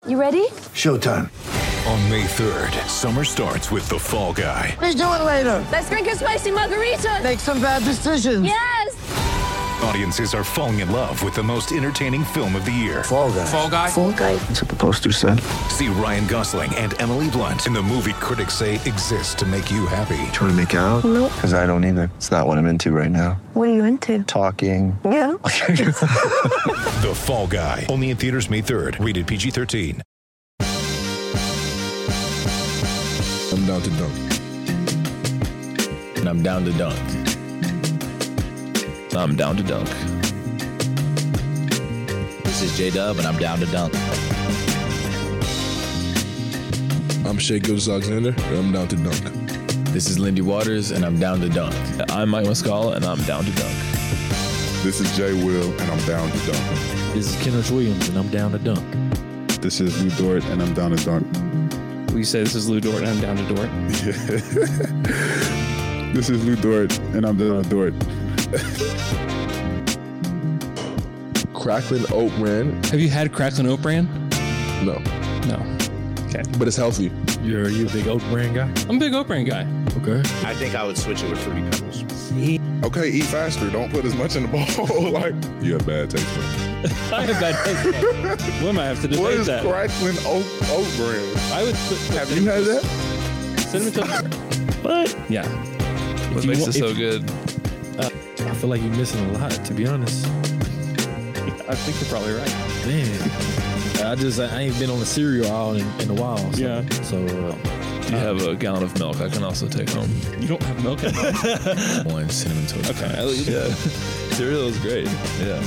You ready? Showtime. On May 3rd, summer starts with The Fall Guy. Let's do it later. Let's drink a spicy margarita. Make some bad decisions. Yes! Audiences are falling in love with the most entertaining film of the year. Fall Guy. Fall Guy? Fall guy. That's what the poster said. See Ryan Gosling and Emily Blunt in the movie critics say exists to make you happy. Trying to make it out? Nope. Because I don't either. It's not what I'm into right now. What are you into? Talking. Yeah. The Fall Guy. Only in theaters May 3rd. Rated PG-13. I'm down to dunk. And I'm down to dunk. I'm down to dunk. This is J-Dub, and I'm down to dunk. I'm Shea Gilgeous-Alexander, and I'm down to dunk. This is Lindy Waters, and I'm down to dunk. I'm Mike Muscala, and I'm down to dunk. This is Jay Will, and I'm down to dunk. This is Kenneth Williams, and I'm down to dunk. This is Lou Dort, and I'm down to dunk. We say this is Lou Dort, and I'm down to Dort. This is Lou Dort, and I'm down to Dort. Cracklin Oat Bran? Have you had Cracklin Oat Bran? No, No. Okay. but it's healthy. You a big oat brand guy? I'm a big Oat Bran guy. Okay. I think I would switch it with Fruity Pebbles. Okay, eat faster. Don't put as much in the bowl. Like, you have bad taste buds. I have bad taste buds. When I have to debate What is that? Cracklin Oat Bran? I would Have you had that? Cinnamon toast. What? Yeah. What makes it so good? I feel like you're missing a lot, to be honest. I think you're probably right. Man, I ain't been on a cereal aisle in a while. So, Yeah. So, You have a gallon of milk I can also take home. You don't have milk at home? One cinnamon toast. Okay. Crunch. Yeah. Cereal is great. Yeah.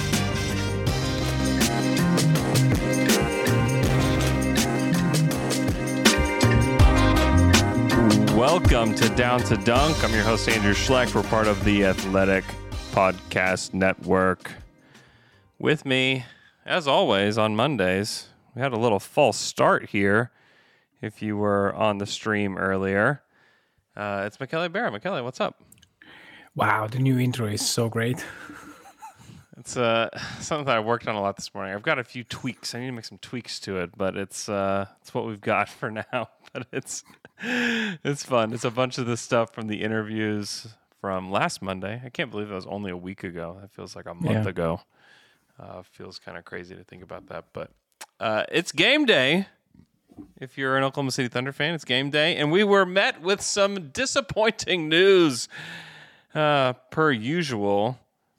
Welcome to Down to Dunk. I'm your host, Andrew Schlecht. We're part of the Athletic Podcast Network. With me, as always, on Mondays, we had a little false start here. If you were on the stream earlier, it's Michele Barra. Michele, what's up? Wow, the new intro is so great. It's something that I worked on a lot this morning. I've got a few tweaks. I need to make some tweaks to it, but it's what we've got for now. But it's fun. It's a bunch of the stuff from the interviews from last Monday. I can't believe that was only a week ago. That feels like a month ago. Feels kind of crazy to think about that. But it's game day. If you're an Oklahoma City Thunder fan, it's game day. And we were met with some disappointing news, per usual.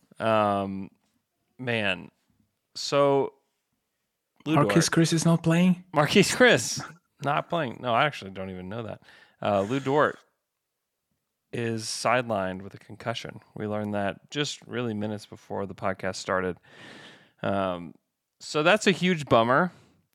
Man. So, Lou Marquise Dort. Chris is not playing? Marquise Chris not playing. No, I actually don't even know that. Lou Dort is sidelined with a concussion. We learned that just really minutes before the podcast started. So that's a huge bummer.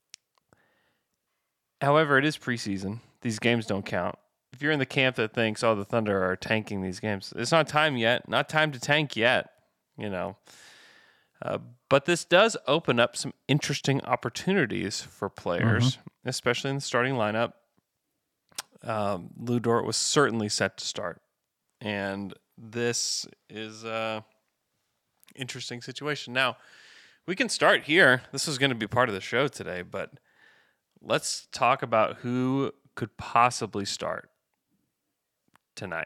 However, it is preseason. These games don't count. If you're in the camp that thinks, oh, the Thunder are tanking these games, it's not time yet. Not time to tank yet, you know. But this does open up some interesting opportunities for players, especially in the starting lineup. Lou Dort was certainly set to start. And this is an interesting situation. Now, we can start here. This is going to be part of the show today, but let's talk about who could possibly start tonight.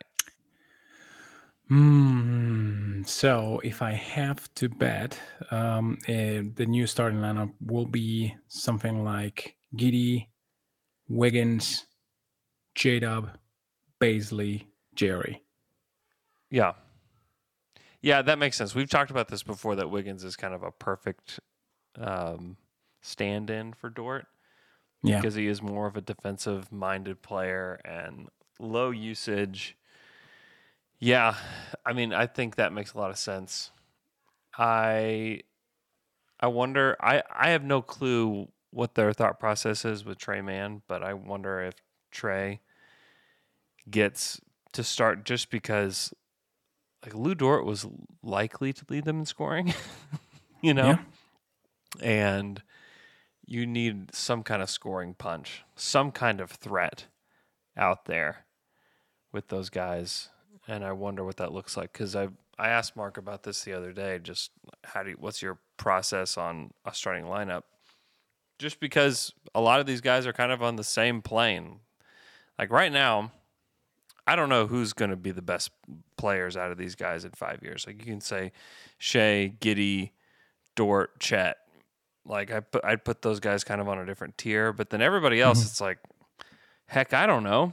So if I have to bet, the new starting lineup will be something like Giddey, Wiggins, J-Dub, Baisley, Jerry. Yeah. Yeah, that makes sense. We've talked about this before, that Wiggins is kind of a perfect stand-in for Dort. Yeah. Because he is more of a defensive-minded player and low usage. Yeah, I mean, I think that makes a lot of sense. I wonder, I have no clue what their thought process is with Trey Mann, but I wonder if Trey gets to start just because, like, Lou Dort was likely to lead them in scoring, you know? Yeah. And you need some kind of scoring punch, some kind of threat out there with those guys. And I wonder what that looks like, because I asked Mark about this the other day. Just what's your process on a starting lineup? just because a lot of these guys are kind of on the same plane. Like right now, I don't know who's going to be the best players out of these guys in 5 years. Like you can say Shea, Giddey, Dort, Chet. Like I'd put those guys kind of on a different tier, but then everybody else, it's like, heck, I don't know.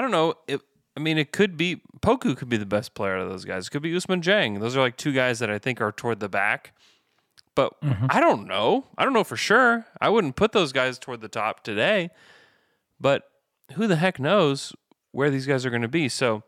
It could be Poku could be the best player out of those guys. It could be Ousmane Dieng. Those are like two guys that I think are toward the back. But I don't know. I don't know for sure. I wouldn't put those guys toward the top today. But who the heck knows where these guys are going to be? So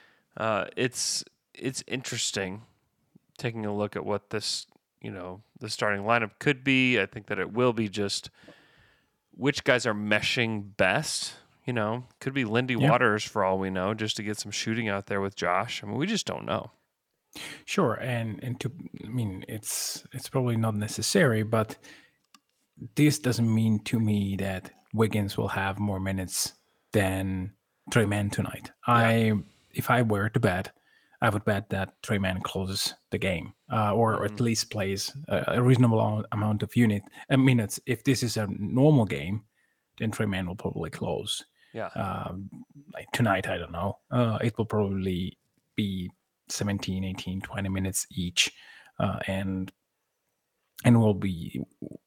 it's interesting taking a look at what this, the starting lineup could be. I think that it will be just which guys are meshing best. Could be Lindy Waters for all we know, just to get some shooting out there with Josh. I mean, we just don't know. Sure, and it's probably not necessary, but this doesn't mean to me that Wiggins will have more minutes than Tre Mann tonight. Yeah. If I were to bet, I would bet that Tre Mann closes the game, or at least plays a reasonable amount of minutes. If this is a normal game, then Tre Mann will probably close. Yeah. Like tonight, I don't know. It will probably be 17, 18, 20 minutes each, and it will be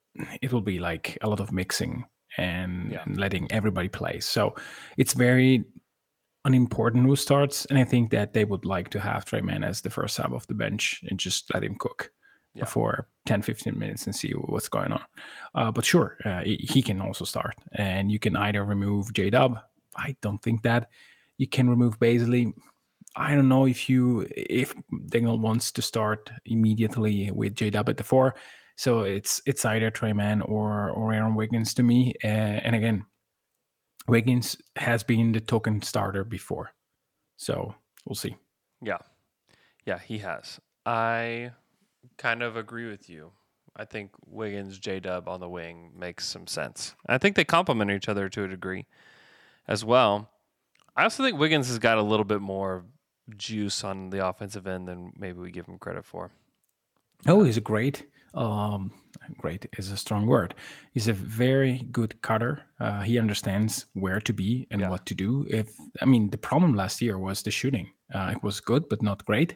like a lot of mixing and letting everybody play. So it's very unimportant who starts, and I think that they would like to have Tre Mann as the first sub off the bench and just let him cook for 10, 15 minutes and see what's going on. But sure, he can also start, and you can either remove J-Dub. I don't think that you can remove Bazley. I don't know if Dingle wants to start immediately with J-Dub at the 4. So it's either Tre Mann or Aaron Wiggins to me. And again, Wiggins has been the token starter before. So we'll see. Yeah. Yeah, he has. I kind of agree with you. I think Wiggins, J-Dub on the wing makes some sense. I think they complement each other to a degree as well. I also think Wiggins has got a little bit more juice on the offensive end than maybe we give him credit for. Oh, he's great. Great is a strong word. He's a very good cutter. He understands where to be and what to do. The problem last year was the shooting. It was good, but not great.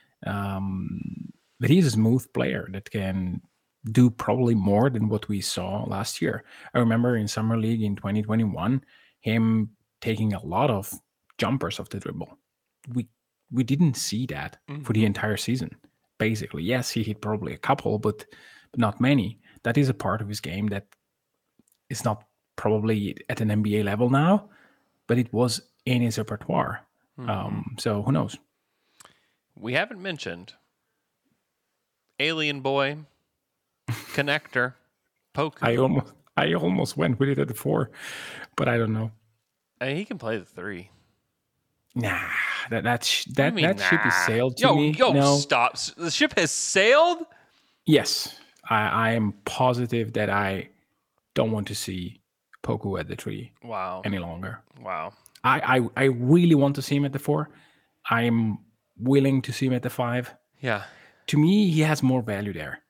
But he's a smooth player that can do probably more than what we saw last year. I remember in Summer League in 2021, him taking a lot of jumpers off the dribble. We didn't see that for the entire season. Basically, yes, he hit probably a couple, but not many. That is a part of his game that is not probably at an NBA level now, but it was in his repertoire. So who knows? We haven't mentioned Alien Boy, Connector, Poku. I almost went with it at the 4, but I don't know. He can play the 3. Nah, that ship is sailed to me. No. Stop. The ship has sailed? Yes. I am positive that I don't want to see Poku at the 3 any longer. Wow. I really want to see him at the 4. I'm willing to see him at the 5. Yeah. To me, he has more value there.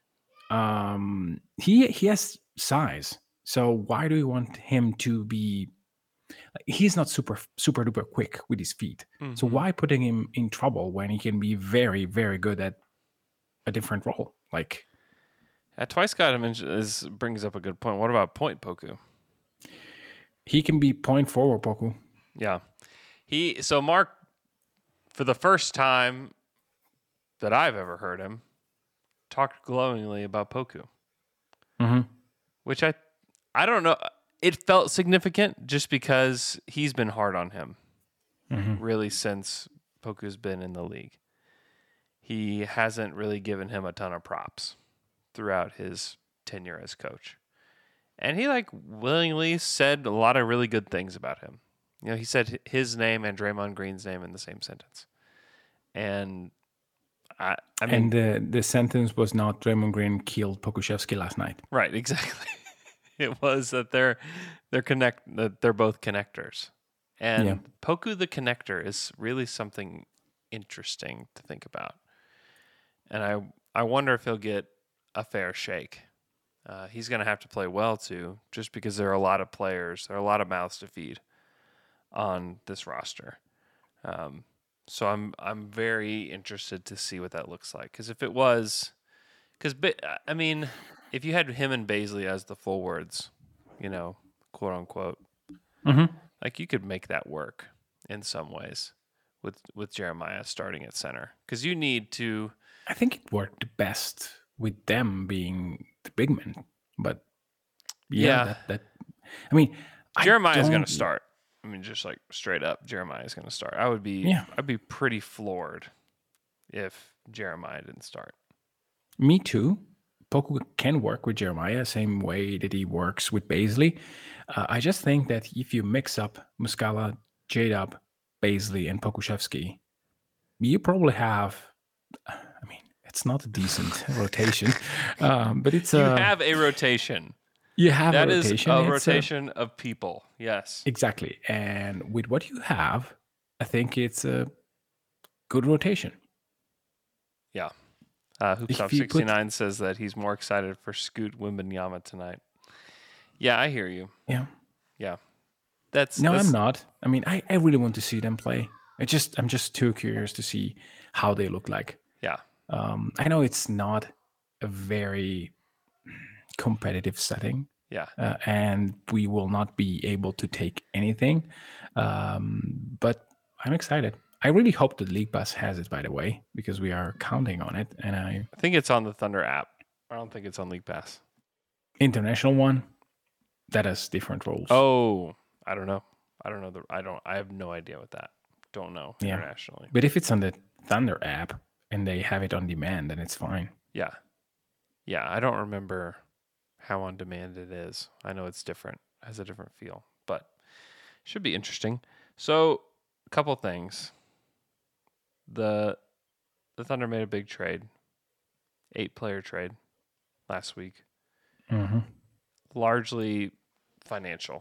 He has size. So why do you want him to be... He's not super duper quick with his feet. So why putting him in trouble when he can be very, very good at a different role? Like, Twice Scott brings up a good point. What about point Poku? He can be point forward Poku. Yeah. So Mark, for the first time that I've ever heard him, talked glowingly about Poku. Which I don't know. It felt significant just because he's been hard on him really since Poku's been in the league. He hasn't really given him a ton of props throughout his tenure as coach. And he willingly said a lot of really good things about him. He said his name and Draymond Green's name in the same sentence. And I mean, and the sentence was not Draymond Green killed Pokusevski last night. Right, exactly. It was that they're both connectors. And Poku the connector is really something interesting to think about. And I wonder if he'll get a fair shake. he's going to have to play well too, just because there are a lot of players, there are a lot of mouths to feed on this roster. So I'm very interested to see what that looks like. Because if it was, I mean, if you had him and Baisley as the forwards, quote unquote, like you could make that work in some ways with Jeremiah starting at center. Because you need to. I think it worked best with them being the big men, but that I mean, Jeremiah is going to start. I mean, just like straight up, Jeremiah is going to start. I'd be pretty floored if Jeremiah didn't start. Me too. Poku can work with Jeremiah same way that he works with Baisley. I just think that if you mix up Muscala, J-Dub, Baisley, and Pokuševski, you probably have. I mean, it's not a decent rotation, but it's you have a rotation. You have that a rotation. That is a rotation of people. Yes, exactly. And with what you have, I think it's a good rotation. Yeah. Hoopstop69 says that he's more excited for Scoot Wembanyama tonight. Yeah, I hear you. Yeah. I'm not. I mean, I really want to see them play. I'm just too curious to see how they look like. Yeah. I know it's not a very competitive setting. Yeah. And we will not be able to take anything. But I'm excited. I really hope the League Pass has it, by the way, because we are counting on it. And I think it's on the Thunder app. I don't think it's on League Pass. International one, that has different rules. Oh, I don't know. I have no idea what that. Don't know internationally. But if it's on the Thunder app and they have it on demand, then it's fine. Yeah. Yeah, I don't remember how on demand it is. I know it's different, has a different feel, but should be interesting. So, a couple things. The Thunder made a big trade, 8-player trade last week. Mm-hmm. Largely financial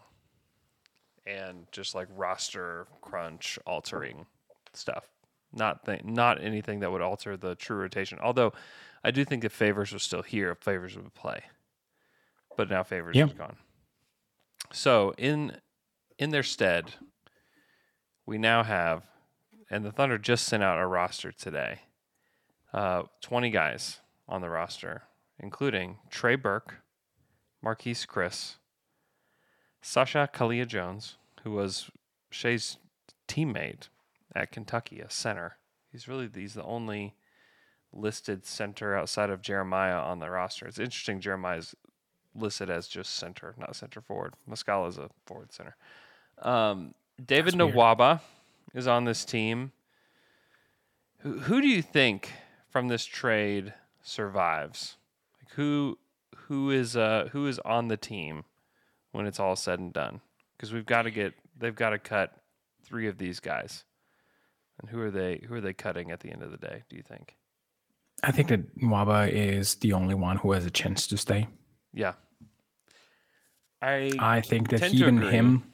and just like roster crunch altering stuff. Not anything that would alter the true rotation. Although I do think if Favors was still here, Favors would play. But now Favors is gone. So in their stead, we now have, and the Thunder just sent out a roster today, 20 guys on the roster, including Trey Burke, Marquise Chris, Sasha Kalia-Jones, who was Shea's teammate at Kentucky, a center. He's the only listed center outside of Jeremiah on the roster. It's interesting Jeremiah's listed as just center, not center forward. Muscala is a forward center. David Nwaba is on this team. Who do you think from this trade survives? Like who is on the team when it's all said and done? Because they've got to cut 3 of these guys. And who are they cutting at the end of the day, do you think? I think that Nwaba is the only one who has a chance to stay. Yeah. I think that even him,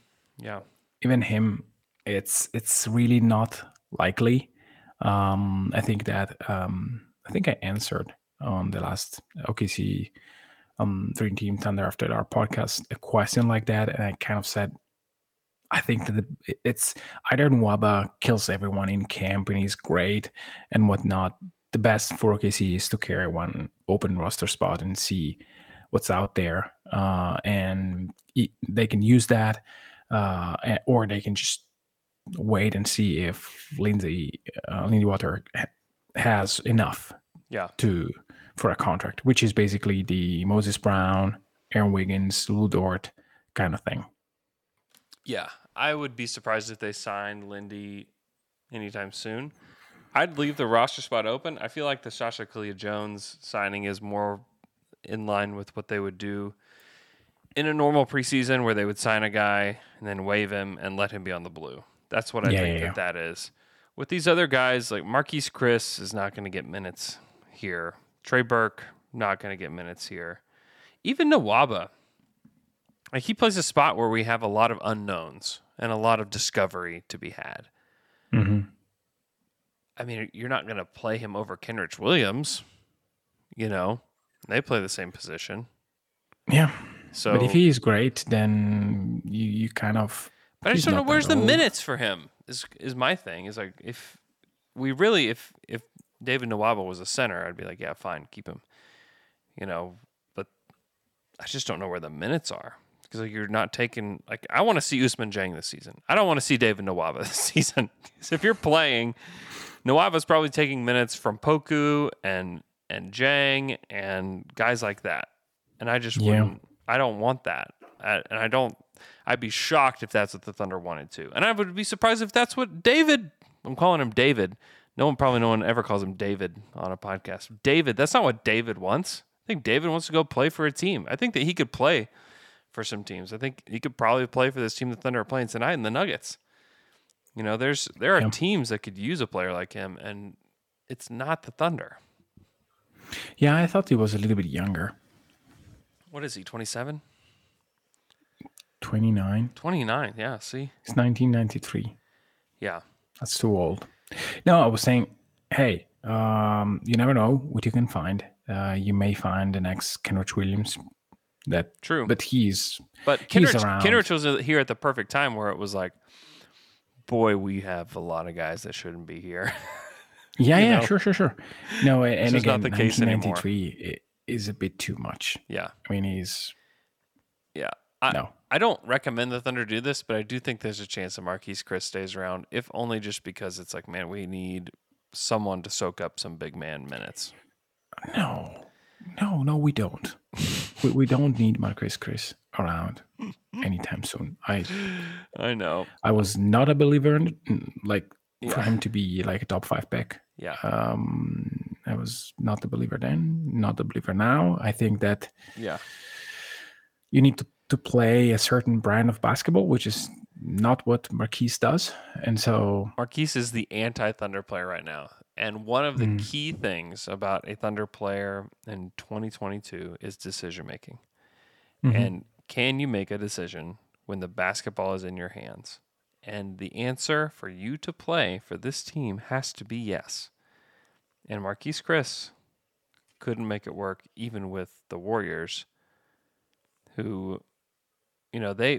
it's really not likely. I think I answered on the last OKC Dream Team Thunder after our podcast a question like that, and I kind of said, I think that it's either Nwaba kills everyone in camp and he's great and whatnot. The best for OKC is to carry one open roster spot and see what's out there, and they can use that, or they can just wait and see if Lindsey Water has enough for a contract, which is basically the Moses Brown, Aaron Wiggins, Lou Dort kind of thing. Yeah, I would be surprised if they signed Lindy anytime soon. I'd leave the roster spot open. I feel like the Sasha Kalia-Jones signing is more in line with what they would do in a normal preseason, where they would sign a guy and then waive him and let him be on the blue. That's what I think that is. With these other guys, like Marquise Chris is not going to get minutes here. Trey Burke, not going to get minutes here. Even Nwaba, like he plays a spot where we have a lot of unknowns and a lot of discovery to be had. Mm-hmm. I mean, you're not going to play him over Kenrich Williams. They play the same position. Yeah. So, but if he is great, then you kind of. But I just he's don't know not where's that the old. minutes for him. Is my thing. Is like if David Nwaba was a center, I'd be like, yeah, fine, keep him. But I just don't know where the minutes are because like, you're not taking. Like I want to see Usman Jang this season. I don't want to see David Nwaba this season. So if you're playing, Nwaba's probably taking minutes from Poku and Jang and guys like that. And I just wouldn't. I don't want that. I'd be shocked if that's what the Thunder wanted to. And I would be surprised if that's what David, I'm calling him David. No one ever calls him David on a podcast. David, that's not what David wants. I think David wants to go play for a team. I think that he could play for some teams. I think he could probably play for this team the Thunder are playing tonight in the Nuggets. There are teams that could use a player like him, and it's not the Thunder. Yeah, I thought he was a little bit younger. What is he, 27? 29. 29, yeah, see? It's 1993. Yeah. That's too old. No, I was saying, hey, you never know what you can find. You may find the next Kenrich Williams. That true, but he's around. Kenrich was here at the perfect time where it was like, boy, we have a lot of guys that shouldn't be here. Sure. No, and again, not the case 1993 is a bit too much. Yeah, I mean he's. Yeah, I don't recommend the Thunder do this, but I do think there's a chance that Marquise Chris stays around, if only just because it's like, man, we need someone to soak up some big man minutes. No, we don't. we don't need Marquise Chris around anytime soon. I know. I was not a believer in for him to be like a top 5 pick. Yeah. I was not the believer then, not the believer now. I think that you need to play a certain brand of basketball, which is not what Marquise does. And so Marquise is the anti-Thunder player right now. And one of the key things about a Thunder player in 2022 is decision making. Mm-hmm. And can you make a decision when the basketball is in your hands? And the answer for you to play for this team has to be yes. And Marquise Chris couldn't make it work even with the Warriors, who, they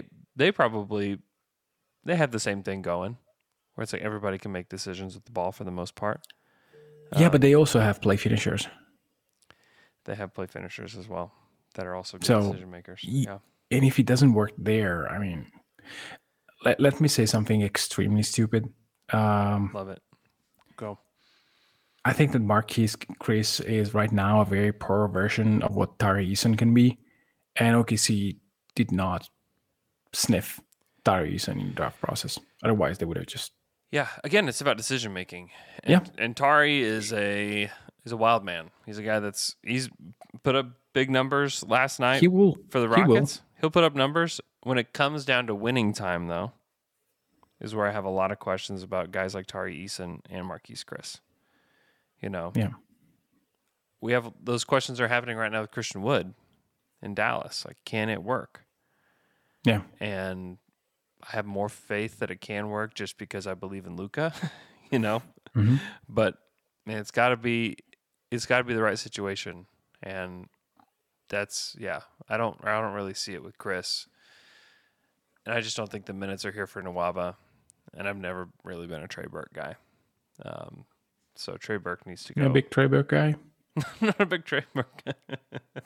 have the same thing going, where it's like everybody can make decisions with the ball for the most part. Yeah, but they also have play finishers. They have play finishers as well that are also good decision makers. And if it doesn't work there, I mean, let me say something extremely stupid. Love it. Go. I think that Marquise Chris is right now a very poor version of what Tari Eason can be. And OKC did not sniff Tari Eason in the draft process. Otherwise, they would have just... Yeah, again, it's about decision making. And Tari is a wild man. He's a guy he's put up big numbers last night for the Rockets. He'll put up numbers. When it comes down to winning time, though, is where I have a lot of questions about guys like Tari Eason and Marquise Chris. Yeah. We have those questions are happening right now with Christian Wood in Dallas. Like, can it work? Yeah. And I have more faith that it can work just because I believe in Luka, Mm-hmm. But man, it's got to be the right situation, and that's I don't really see it with Chris, and I just don't think the minutes are here for Nwaba, and I've never really been a Trey Burke guy, so Trey Burke needs to go. You're a big Trey Burke guy? I'm not a big Trey Burke guy.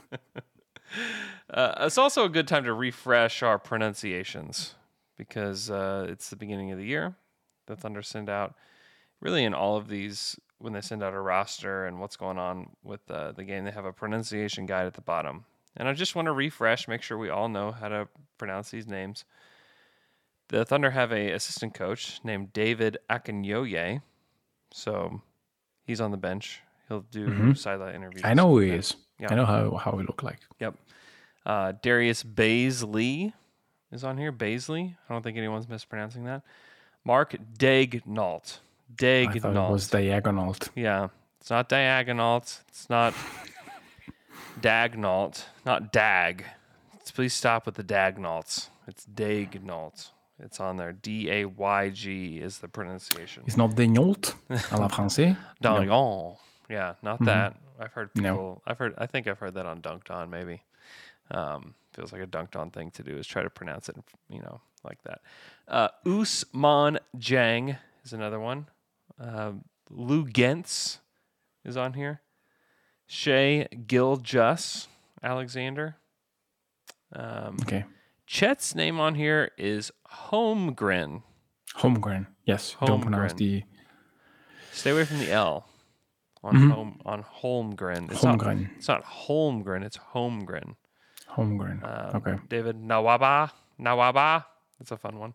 It's also a good time to refresh our pronunciations, because it's the beginning of the year. The Thunder send out, really in all of these, when they send out a roster and what's going on with the game, they have a pronunciation guide at the bottom. And I just want to refresh, make sure we all know how to pronounce these names. The Thunder have a assistant coach named David Akinyoye. So he's on the bench. He'll do sideline interviews. I know who he is. Yep. I know how he look like. Yep. Darius Baisley is on here. Baisley. I don't think anyone's mispronouncing that. Mark Daignault. I thought it was Diagonalt. Yeah. It's not Diagonalt. It's not Dagnault. Not Dag. Please stop with the Dagnaults. It's Daignault. It's on there. Dayg is the pronunciation. It's not Daignault à la français. Daignault. No. Yeah, not that. I've heard people. I think I've heard that on Dunked On maybe. Feels like a dunked on thing to do is try to pronounce it, like that. Usman Jang is another one. Lou Gentz is on here. Shea Gilgeous Alexander. Okay. Chet's name on here is Holmgren. Holmgren. Yes. Don't pronounce the. Stay away from the L on on Holmgren. Holmgren. It's not Holmgren. It's Holmgren. Holmgren. Okay. David Nawaba. That's a fun one.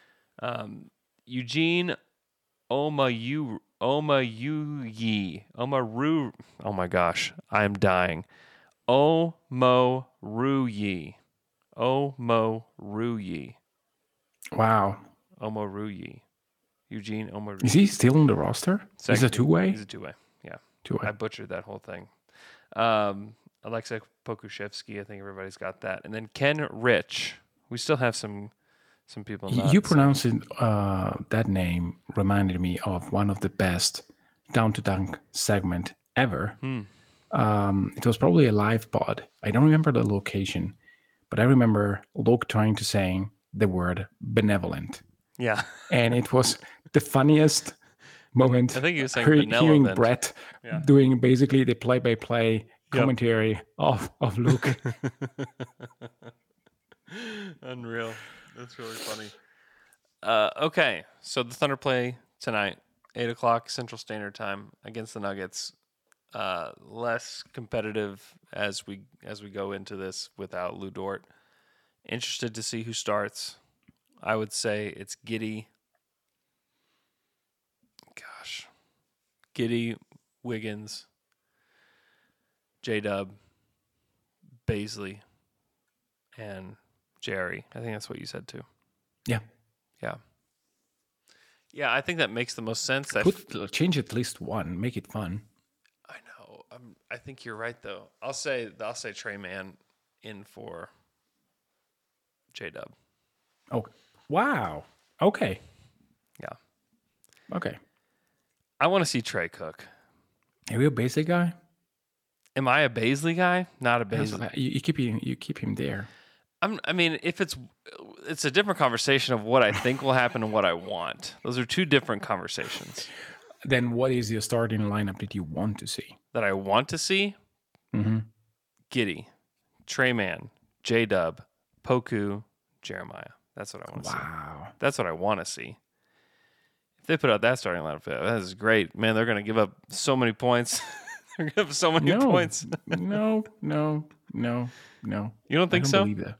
Eugene Omaru. Oh my gosh, I'm dying. Omoruyi. Wow. Omoruyi. Eugene Omoruyi. Is he still on the roster? Is it a two-way? He's a two-way, yeah. Two-way. I butchered that whole thing. Alexei Pokushevsky, I think everybody's got that. And then Ken Rich. We still have some people. You pronouncing that name reminded me of one of the best Down to Dunk segment ever. It was probably a live pod. I don't remember the location, but I remember Luke trying to saying the word benevolent. Yeah. And it was the funniest moment. I think he was saying hearing Brett doing basically the play-by-play commentary of Luke. Unreal. That's really funny. Okay, so the Thunder play tonight, 8:00 Central Standard Time against the Nuggets. Less competitive as we go into this without Lou Dort. Interested to see who starts. I would say it's Giddey. Gosh. Giddey, Wiggins, J-Dub, Baisley, and Jerry. I think that's what you said too. Yeah. Yeah, I think that makes the most sense. Change at least one. Make it fun. I know. I think you're right though. I'll say Trey Mann in for J-Dub. Oh, wow. Okay. Yeah. Okay. I want to see Trey cook. Are you a basic guy? Am I a Baisley guy? Not a Baisley. You keep him there. I mean, if it's a different conversation of what I think will happen and what I want. Those are two different conversations. Then what is your starting lineup that you want to see? That I want to see? Mm-hmm. Giddey, Trey Mann, J-Dub, Poku, Jeremiah. That's what I want to see. Wow. That's what I want to see. If they put out that starting lineup, that is great. Man, they're going to give up so many points. They're going to give up so many points. No. You don't think so? I don't believe that.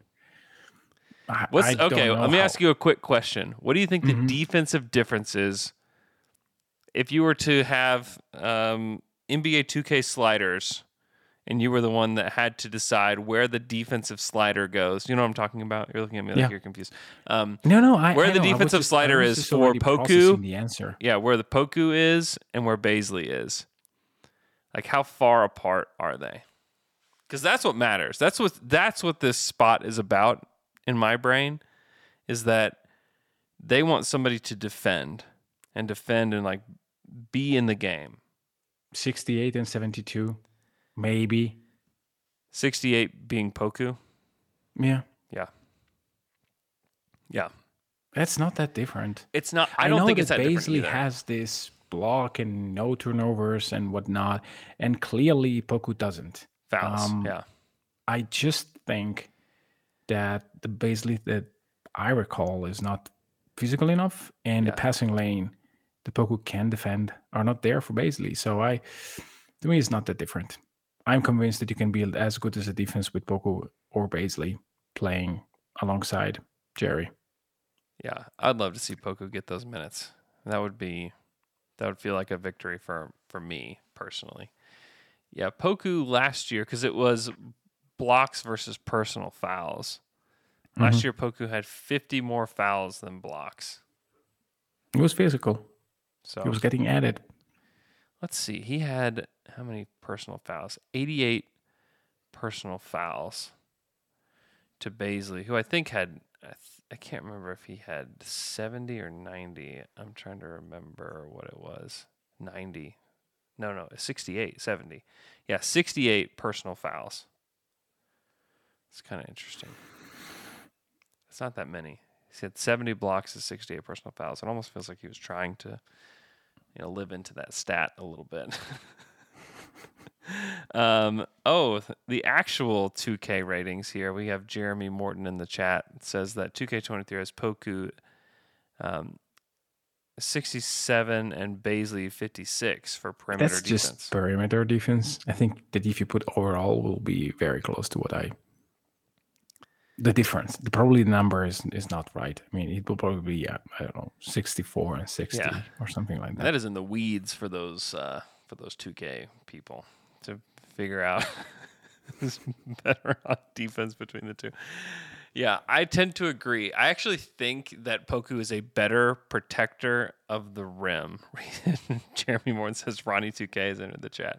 Okay, let me ask you a quick question. What do you think the defensive difference is if you were to have NBA 2K sliders and you were the one that had to decide where the defensive slider goes? You know what I'm talking about? You're looking at me like you're confused. No. Where the defensive slider is for Poku? The answer. Yeah, where the Poku is and where Baisley is. Like, how far apart are they? Because that's what matters. That's what this spot is about. In my brain, is that they want somebody to defend and like be in the game. 68 and 72, maybe. 68 being Poku. Yeah. That's not that different. It's not. I don't think it's that different either. Has this block and no turnovers and whatnot, and clearly Poku doesn't. Fouls. I just think that the Baisley that I recall is not physical enough, and the passing lane the Poku can defend are not there for Baisley. So to me, it's not that different. I'm convinced that you can be as good as a defense with Poku or Baisley playing alongside Jerry. Yeah, I'd love to see Poku get those minutes. That would feel like a victory for me personally. Yeah, Poku last year, because it was blocks versus personal fouls. Last year, Poku had 50 more fouls than blocks. It was physical. So he was getting added. Let's see. He had how many personal fouls? 88 personal fouls to Baisley, who I think had, I can't remember if he had 70 or 90. I'm trying to remember what it was. 90. No, 68, 70. Yeah, 68 personal fouls. It's kind of interesting. It's not that many. He had 70 blocks and 68 personal fouls. It almost feels like he was trying to, live into that stat a little bit. The actual 2K ratings here. We have Jeremy Morton in the chat. It says that 2K23 has Poku 67 and Bazley 56 for perimeter That's defense. just perimeter defense. I think that if you put overall, will be very close to the difference. Probably the number is not right. I mean, it will probably be, I don't know, 64 and 60 or something like that. That is in the weeds for those 2K people to figure out who's better on defense between the two. Yeah, I tend to agree. I actually think that Poku is a better protector of the rim. Jeremy Morton says Ronnie 2K is in the chat.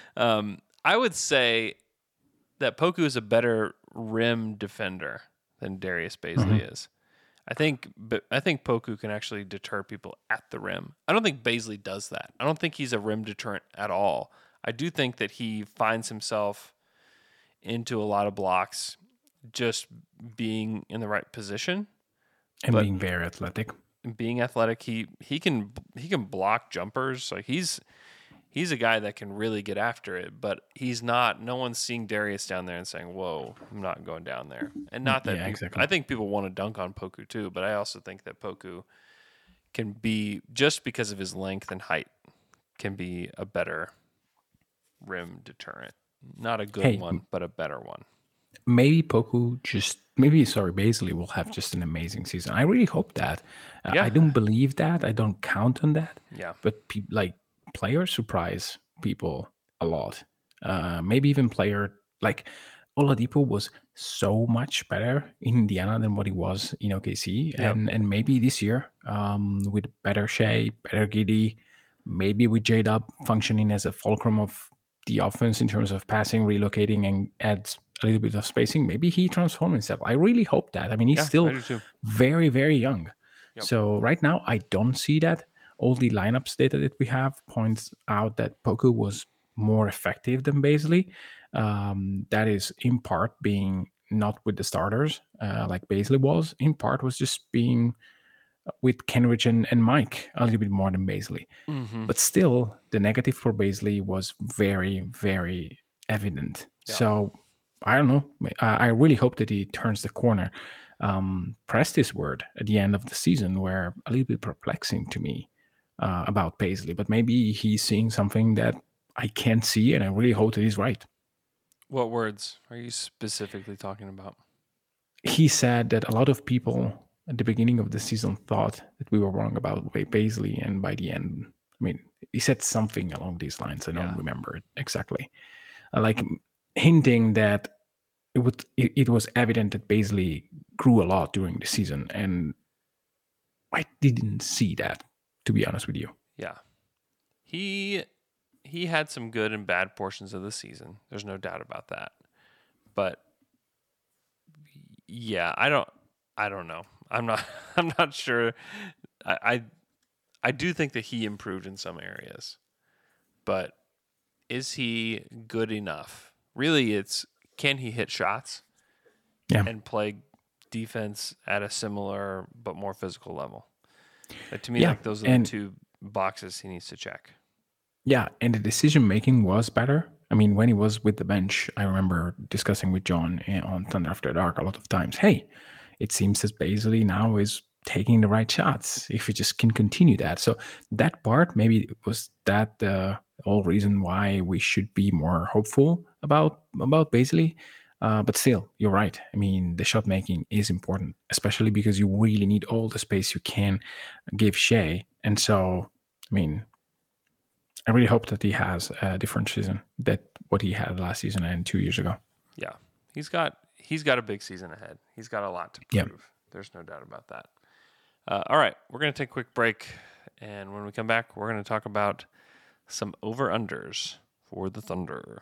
I would say that Poku is a better rim defender than Darius Bazley is. I think Poku can actually deter people at the rim. I don't think Bazley does that. I don't think he's a rim deterrent at all. I do think that he finds himself into a lot of blocks just being in the right position and being very athletic. Being athletic, he can block jumpers. Like he's a guy that can really get after it, but he's not. No one's seeing Darius down there and saying, "Whoa, I'm not going down there." And not that exactly. I think people want to dunk on Poku too, but I also think that Poku can be, just because of his length and height, can be a better rim deterrent. Not a good one, but a better one. Maybe Bazley will have just an amazing season. I really hope that. I don't believe that. I don't count on that. Yeah. But players surprise people a lot. Maybe even like Oladipo was so much better in Indiana than what he was in OKC. Yep. And maybe this year, with better Shea, better Giddey, maybe with J-Dub functioning as a fulcrum of the offense in terms of passing, relocating, and adds a little bit of spacing, maybe he transforms himself. I really hope that. I mean, he's still very, very young. Yep. So right now, I don't see that. All the lineups data that we have points out that Poku was more effective than Bazley. That is in part being not with the starters like Bazley was. In part was just being with Kenrich and Mike a little bit more than Bazley. Mm-hmm. But still, the negative for Bazley was very, very evident. Yeah. So I don't know. I really hope that he turns the corner. Presti's word at the end of the season were a little bit perplexing to me about Bazley, but maybe he's seeing something that I can't see, and I really hope that he's right. What words are you specifically talking about? He said that a lot of people at the beginning of the season thought that we were wrong about Bazley, and by the end, I mean, he said something along these lines. I don't remember it exactly. Like hinting that it was evident that Bazley grew a lot during the season, and I didn't see that, to be honest with you. Yeah. He had some good and bad portions of the season. There's no doubt about that. But yeah, I don't know. I'm not sure. I do think that he improved in some areas. But is he good enough? Really, it's, can he hit shots and play defense at a similar but more physical level? To me, like those are the two boxes he needs to check. Yeah, and the decision-making was better. I mean, when he was with the bench, I remember discussing with John on Thunder After Dark a lot of times, hey, it seems that Bazley now is taking the right shots, if we just can continue that. So that part, maybe was that the whole reason why we should be more hopeful about Bazley. But still, you're right. I mean, the shot making is important, especially because you really need all the space you can give Shea. And so, I mean, I really hope that he has a different season than what he had last season and 2 years ago. Yeah, he's got a big season ahead. He's got a lot to prove. Yep. There's no doubt about that. All right, we're going to take a quick break, and when we come back, we're going to talk about some over-unders for the Thunder.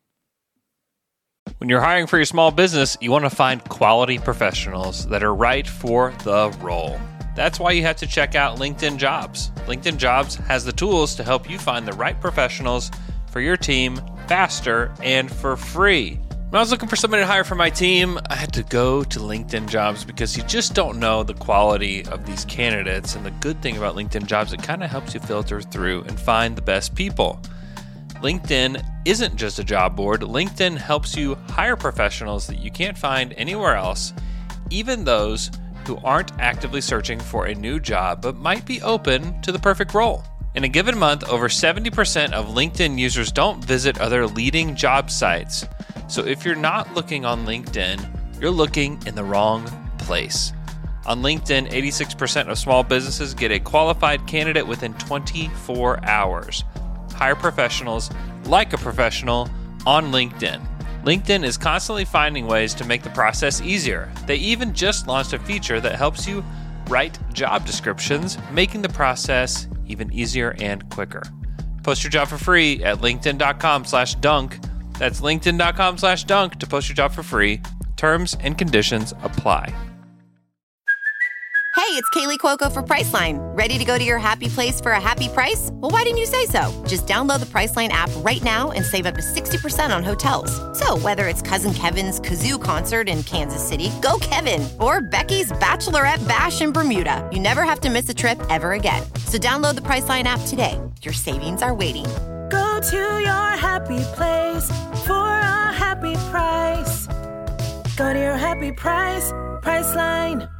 When you're hiring for your small business, you want to find quality professionals that are right for the role. That's why you have to check out LinkedIn Jobs. LinkedIn Jobs has the tools to help you find the right professionals for your team faster and for free. When I was looking for somebody to hire for my team, I had to go to LinkedIn Jobs because you just don't know the quality of these candidates. And the good thing about LinkedIn Jobs, it kind of helps you filter through and find the best people. LinkedIn isn't just a job board. LinkedIn helps you hire professionals that you can't find anywhere else, even those who aren't actively searching for a new job but might be open to the perfect role. In a given month, over 70% of LinkedIn users don't visit other leading job sites. So if you're not looking on LinkedIn, you're looking in the wrong place. On LinkedIn, 86% of small businesses get a qualified candidate within 24 hours. Hire professionals like a professional on LinkedIn. LinkedIn is constantly finding ways to make the process easier. They even just launched a feature that helps you write job descriptions, making the process even easier and quicker. Post your job for free at linkedin.com/dunk. That's linkedin.com/dunk to post your job for free. Terms and conditions apply. Hey, it's Kaylee Cuoco for Priceline. Ready to go to your happy place for a happy price? Well, why didn't you say so? Just download the Priceline app right now and save up to 60% on hotels. So whether it's Cousin Kevin's Kazoo Concert in Kansas City, go Kevin, or Becky's Bachelorette Bash in Bermuda, you never have to miss a trip ever again. So download the Priceline app today. Your savings are waiting. Go to your happy place for a happy price. Go to your happy price, Priceline.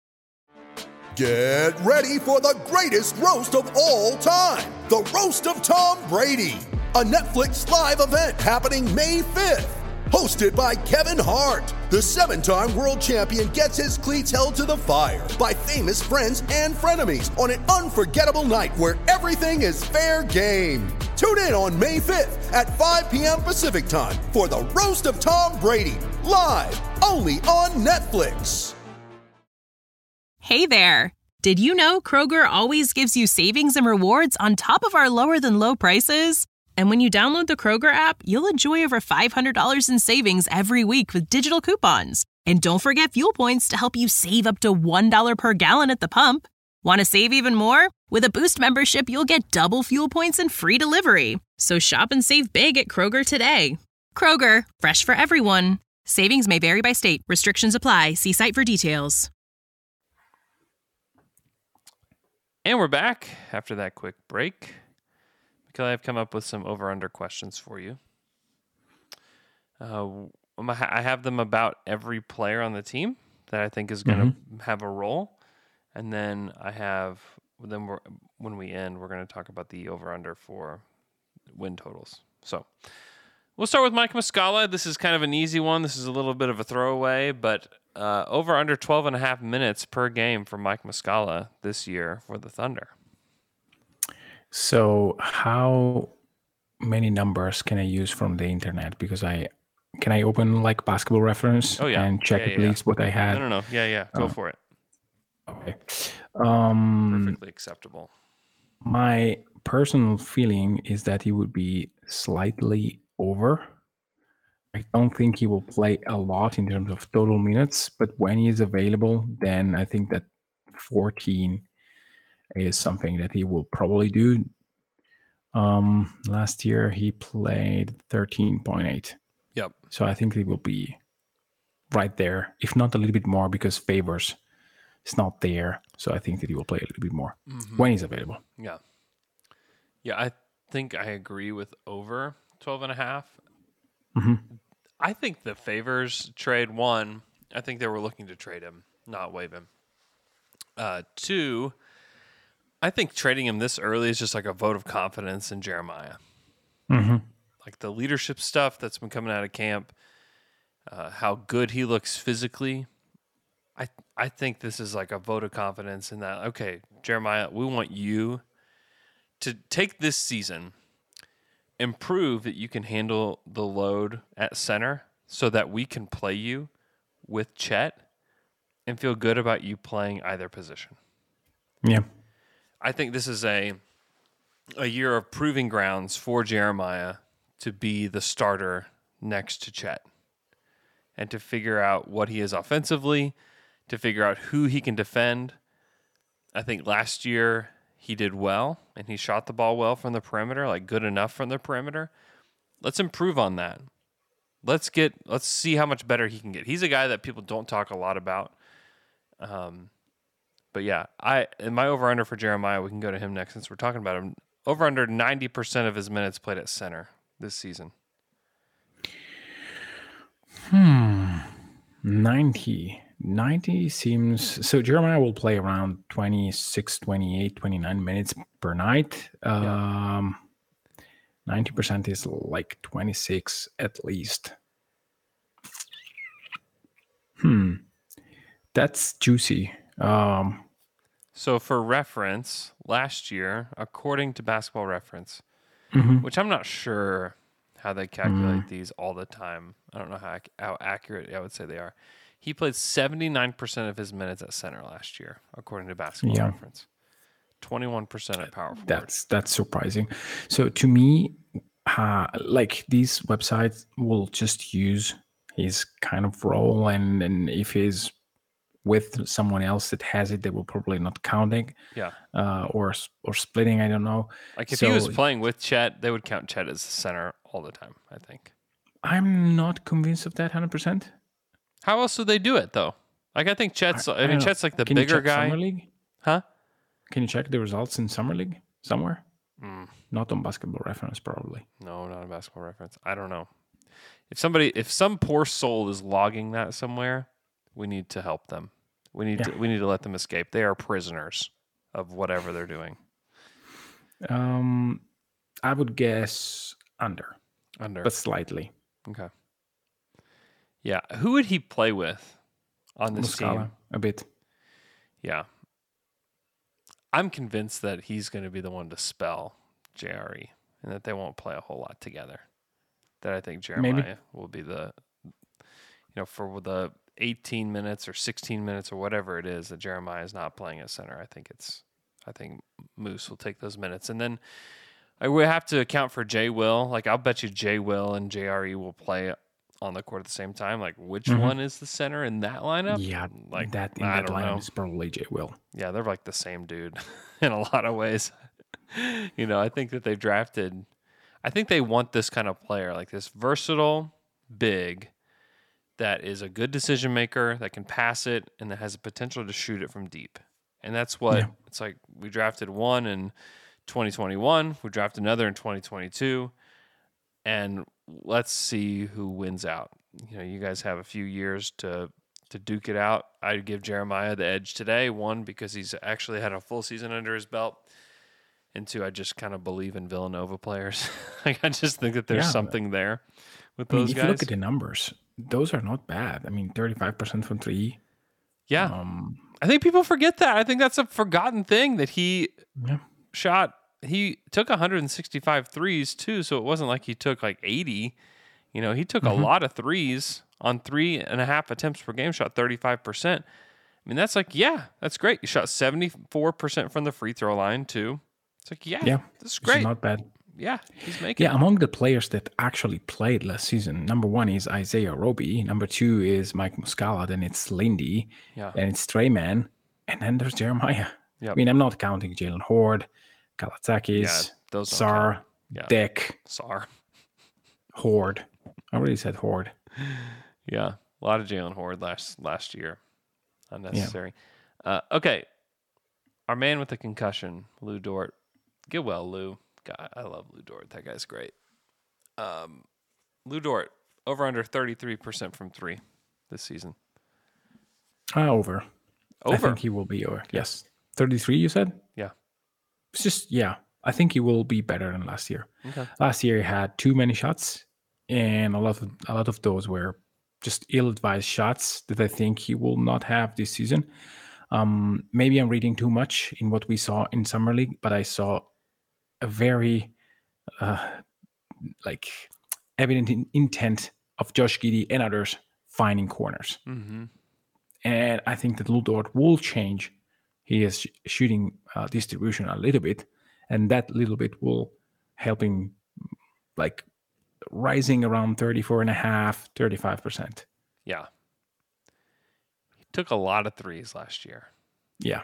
Get ready for the greatest roast of all time, the Roast of Tom Brady, a Netflix live event happening May 5th. Hosted by Kevin Hart, the 7-time world champion gets his cleats held to the fire by famous friends and frenemies on an unforgettable night where everything is fair game. Tune in on May 5th at 5 p.m. Pacific time for the Roast of Tom Brady, live only on Netflix. Hey there! Did you know Kroger always gives you savings and rewards on top of our lower-than-low prices? And when you download the Kroger app, you'll enjoy over $500 in savings every week with digital coupons. And don't forget fuel points to help you save up to $1 per gallon at the pump. Want to save even more? With a Boost membership, you'll get double fuel points and free delivery. So shop and save big at Kroger today. Kroger, fresh for everyone. Savings may vary by state. Restrictions apply. See site for details. And we're back after that quick break because I've come up with some over-under questions for you. I have them about every player on the team that I think is going to have a role. And then when we end, we're going to talk about the over-under for win totals. So we'll start with Mike Muscala. This is kind of an easy one. This is a little bit of a throwaway, but over under 12.5 minutes per game for Mike Muscala this year for the Thunder. So how many numbers can I use from the internet? Because can I open like Basketball Reference and check at least what I had? No. Yeah. Go for it. Okay. Perfectly acceptable. My personal feeling is that he would be slightly over. I don't think he will play a lot in terms of total minutes, but when he is available, then I think that 14 is something that he will probably do. Last year he played 13.8. Yep. So I think he will be right there, if not a little bit more, because Favors is not there. So I think that he will play a little bit more when he's available. Yeah. Yeah, I think I agree with over 12.5. I think the Favors trade, one, I think they were looking to trade him, not waive him. Two, I think trading him this early is just like a vote of confidence in Jeremiah. Like the leadership stuff that's been coming out of camp, how good he looks physically. I think this is like a vote of confidence in that, okay, Jeremiah, we want you to take this season and prove that you can handle the load at center so that we can play you with Chet and feel good about you playing either position. Yeah. I think this is a year of proving grounds for Jeremiah to be the starter next to Chet and to figure out what he is offensively, to figure out who he can defend. I think last year he did well, and he shot the ball well from the perimeter, like good enough from the perimeter. Let's improve on that. let's see how much better he can get. He's a guy that people don't talk a lot about. But yeah, in my over-under for Jeremiah, we can go to him next since we're talking about him. Over-under 90% of his minutes played at center this season. 90 seems... So Jeremiah will play around 26, 28, 29 minutes per night. 90% is like 26 at least. That's juicy. So for reference, last year, according to Basketball Reference, which I'm not sure how they calculate these all the time. I don't know how accurate I would say they are. He played 79% of his minutes at center last year, according to Basketball Reference. 21% at power forward. That's surprising. So to me, like these websites will just use his kind of role, and if he's with someone else that has it, they will probably not counting. Yeah. Or splitting. I don't know. Like if he was playing with Chet, they would count Chet as the center all the time, I think. I'm not convinced of that 100%. How else do they do it though? Like I think Chet's. I mean, Chet's like the Can bigger you check guy. Summer League? Huh? Can you check the results in Summer League somewhere? Not on Basketball Reference, probably. No, not on Basketball Reference. I don't know. If some poor soul is logging that somewhere, we need to help them. We need to let them escape. They are prisoners of whatever they're doing. I would guess under, but slightly. Okay. Yeah, who would he play with on this team? A bit. Yeah. I'm convinced that he's going to be the one to spell JRE and that they won't play a whole lot together. That I think Jeremiah will be for the 18 minutes or 16 minutes or whatever it is that Jeremiah is not playing at center. I think Moose will take those minutes. And then I would have to account for Jay Will. Like I'll bet you Jay Will and JRE will play on the court at the same time. Like which one is the center in that lineup? Yeah, like that lineup is probably Jay Will. Yeah, they're like the same dude in a lot of ways. I think that they've drafted. I think they want this kind of player, like this versatile big that is a good decision maker, that can pass it, and that has the potential to shoot it from deep. And that's what it's like. We drafted one in 2021. We drafted another in 2022. And let's see who wins out. You guys have a few years to duke it out. I'd give Jeremiah the edge today. One, because he's actually had a full season under his belt. And two, I just kind of believe in Villanova players. Like I just think that there's something there with those guys. If you look at the numbers, those are not bad. I mean, 35% from three. Yeah. I think people forget that. I think that's a forgotten thing that he shot. He took 165 threes too, so it wasn't like he took like 80. He took a lot of threes on 3.5 attempts per game, shot 35%. I mean, that's that's great. He shot 74% from the free throw line too. It's like, that's great. It's not bad. Yeah, he's making it. Among the players that actually played last season, number one is Isaiah Roby. Number two is Mike Muscala. Then it's Lindy. Yeah. Then it's Treyman. And then there's Jeremiah. Yep. I mean, I'm not counting Jalen Horde, Kalatakis, Sar, Deck. Sar. Horde. I already said Horde. Yeah. A lot of Jalen Horde last year. Unnecessary. Yeah. Okay. Our man with the concussion, Lou Dort. Get well, Lou. God, I love Lou Dort. That guy's great. Lou Dort, over under 33% from three this season. Over. I think he will be over. Okay. Yes. 33, you said? Yeah. It's just, I think he will be better than last year. Okay. Last year he had too many shots, and a lot of those were just ill-advised shots that I think he will not have this season. Maybe I'm reading too much in what we saw in Summer League, but I saw a very evident intent of Josh Giddey and others finding corners. Mm-hmm. And I think that Lou Dort will change his shooting distribution a little bit, and that little bit will help him rising around 34.5%, 35%. Yeah. He took a lot of threes last year. Yeah.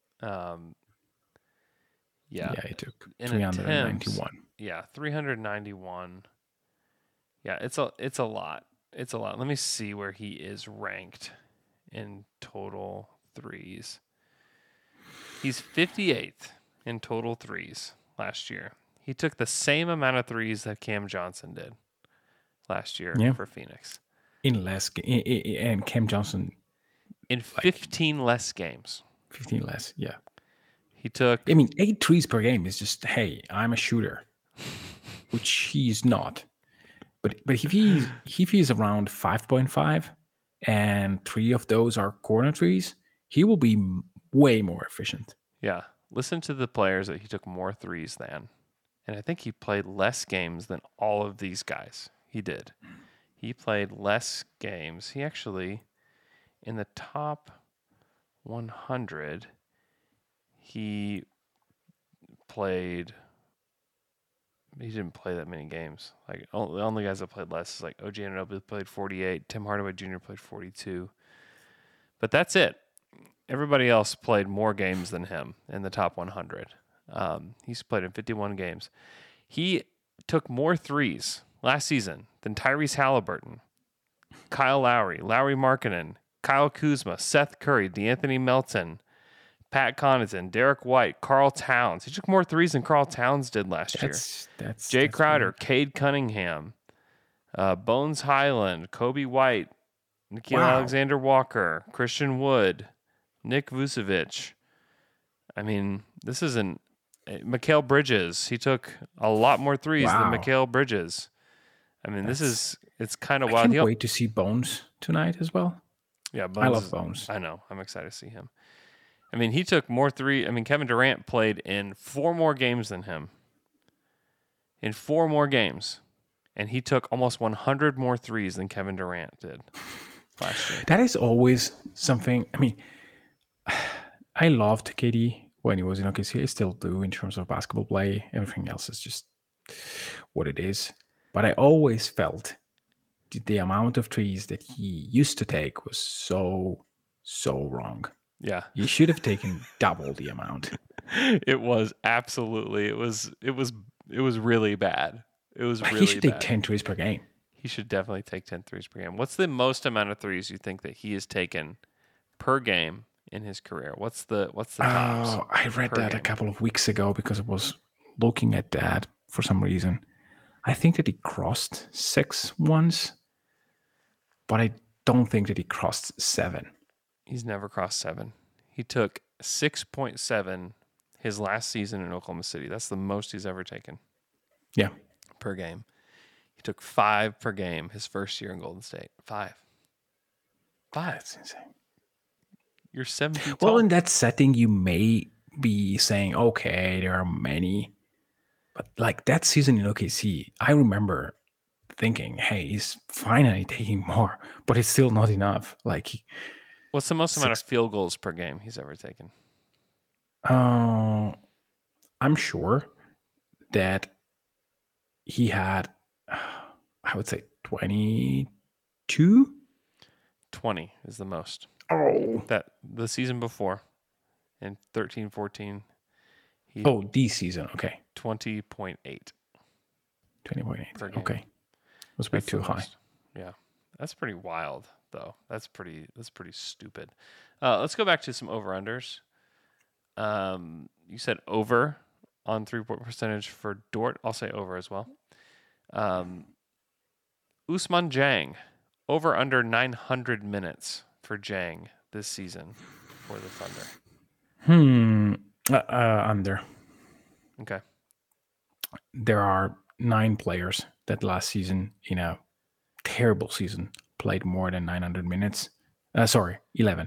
Yeah, he took 391. Yeah, 391. Yeah, it's a lot. It's a lot. Let me see where he is ranked in total threes. He's 58th in total threes last year. He took the same amount of threes that Cam Johnson did last year for Phoenix. And Cam Johnson in 15 less games. 15 less, yeah. He took... 8 threes per game is just, hey, I'm a shooter, which he's not. But if he's around 5.5 and 3 of those are corner threes, he will be way more efficient. Yeah. Listen to the players that he took more threes than. And I think he played less games than all of these guys. He did. He played less games. He actually, in the top 100, he didn't play that many games. Like the only guys that played less is like OG Anunoby played 48, Tim Hardaway Jr. played 42. But that's it. Everybody else played more games than him in the top 100. He's played in 51 games. He took more threes last season than Tyrese Halliburton, Kyle Lowry, Lauri Markkanen, Kyle Kuzma, Seth Curry, DeAnthony Melton, Pat Connaughton, Derek White, Karl Towns. He took more threes than Karl Towns did last year. Jay Crowder, Cade Cunningham, Bones Highland, Kobe White, Nickeil Alexander Walker, Christian Wood, Nick Vucevic. I mean, this isn't... Mikal Bridges. He took a lot more threes than Mikal Bridges. I mean, it's kind of wild. I can't wait to see Bones tonight as well. Yeah, Bones. I love Bones. I know. I'm excited to see him. I mean, he took more three. I mean, Kevin Durant played in 4 more games than him. In 4 more games. And he took almost 100 more threes than Kevin Durant did last year. That is always something. I mean, I loved KD when he was in OKC. I still do in terms of basketball play. Everything else is just what it is. But I always felt the amount of threes that he used to take was so wrong. Yeah. He should have taken double the amount. It was absolutely. It was really bad. It was really bad. He should take 10 threes per game. He should definitely take 10 threes per game. What's the most amount of threes you think that he has taken per game in his career? What's the tops? Oh, I read that game a couple of weeks ago because I was looking at that for some reason. I think that he crossed 6 once, but I don't think that he crossed 7. He's never crossed 7. He took 6.7 his last season in Oklahoma City. That's the most he's ever taken. Yeah. Per game. He took 5 per game his first year in Golden State. 5. That's insane. You're 7 feet tall. Well, in that setting, you may be saying, okay, there are many. But like that season in OKC, I remember thinking, hey, he's finally taking more, but it's still not enough. Like, what's the most amount of field goals per game he's ever taken? I'm sure that he had, I would say 22. 20 is the most. Oh. That the season before in 13-14. This season. Okay. 20.8. 20.8. Okay. Was way too high. Yeah. That's pretty wild, though. That's pretty stupid. Let's go back to some over-unders. You said over on 3-point percentage for Dort. I'll say over as well. Ousmane Dieng, over under 900 minutes for Dieng this season for the Thunder. Under. Okay. There are 9 players that last season, in a terrible season, played more than 900 minutes. 11.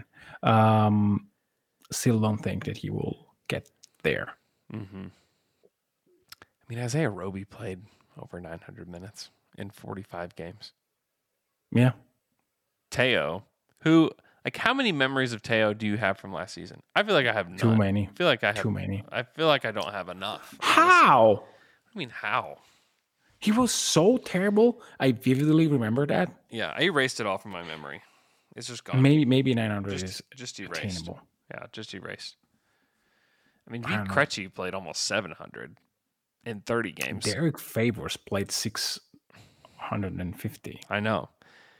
Still don't think that he will get there. Mm-hmm. I mean, Isaiah Roby played over 900 minutes in 45 games. Yeah. Teo, who, like, how many memories of Teo do you have from last season? I feel like I have none. Too many. I feel like I have too many. I feel like I don't have enough. How? I mean, how? He was so terrible. I vividly remember that. Yeah, I erased it all from my memory. It's just gone. Maybe 900 is just erased. Attainable. Yeah, just erased. I mean, Vit Krejci played almost 700 in 30 games. Derek Favors played 650. I know.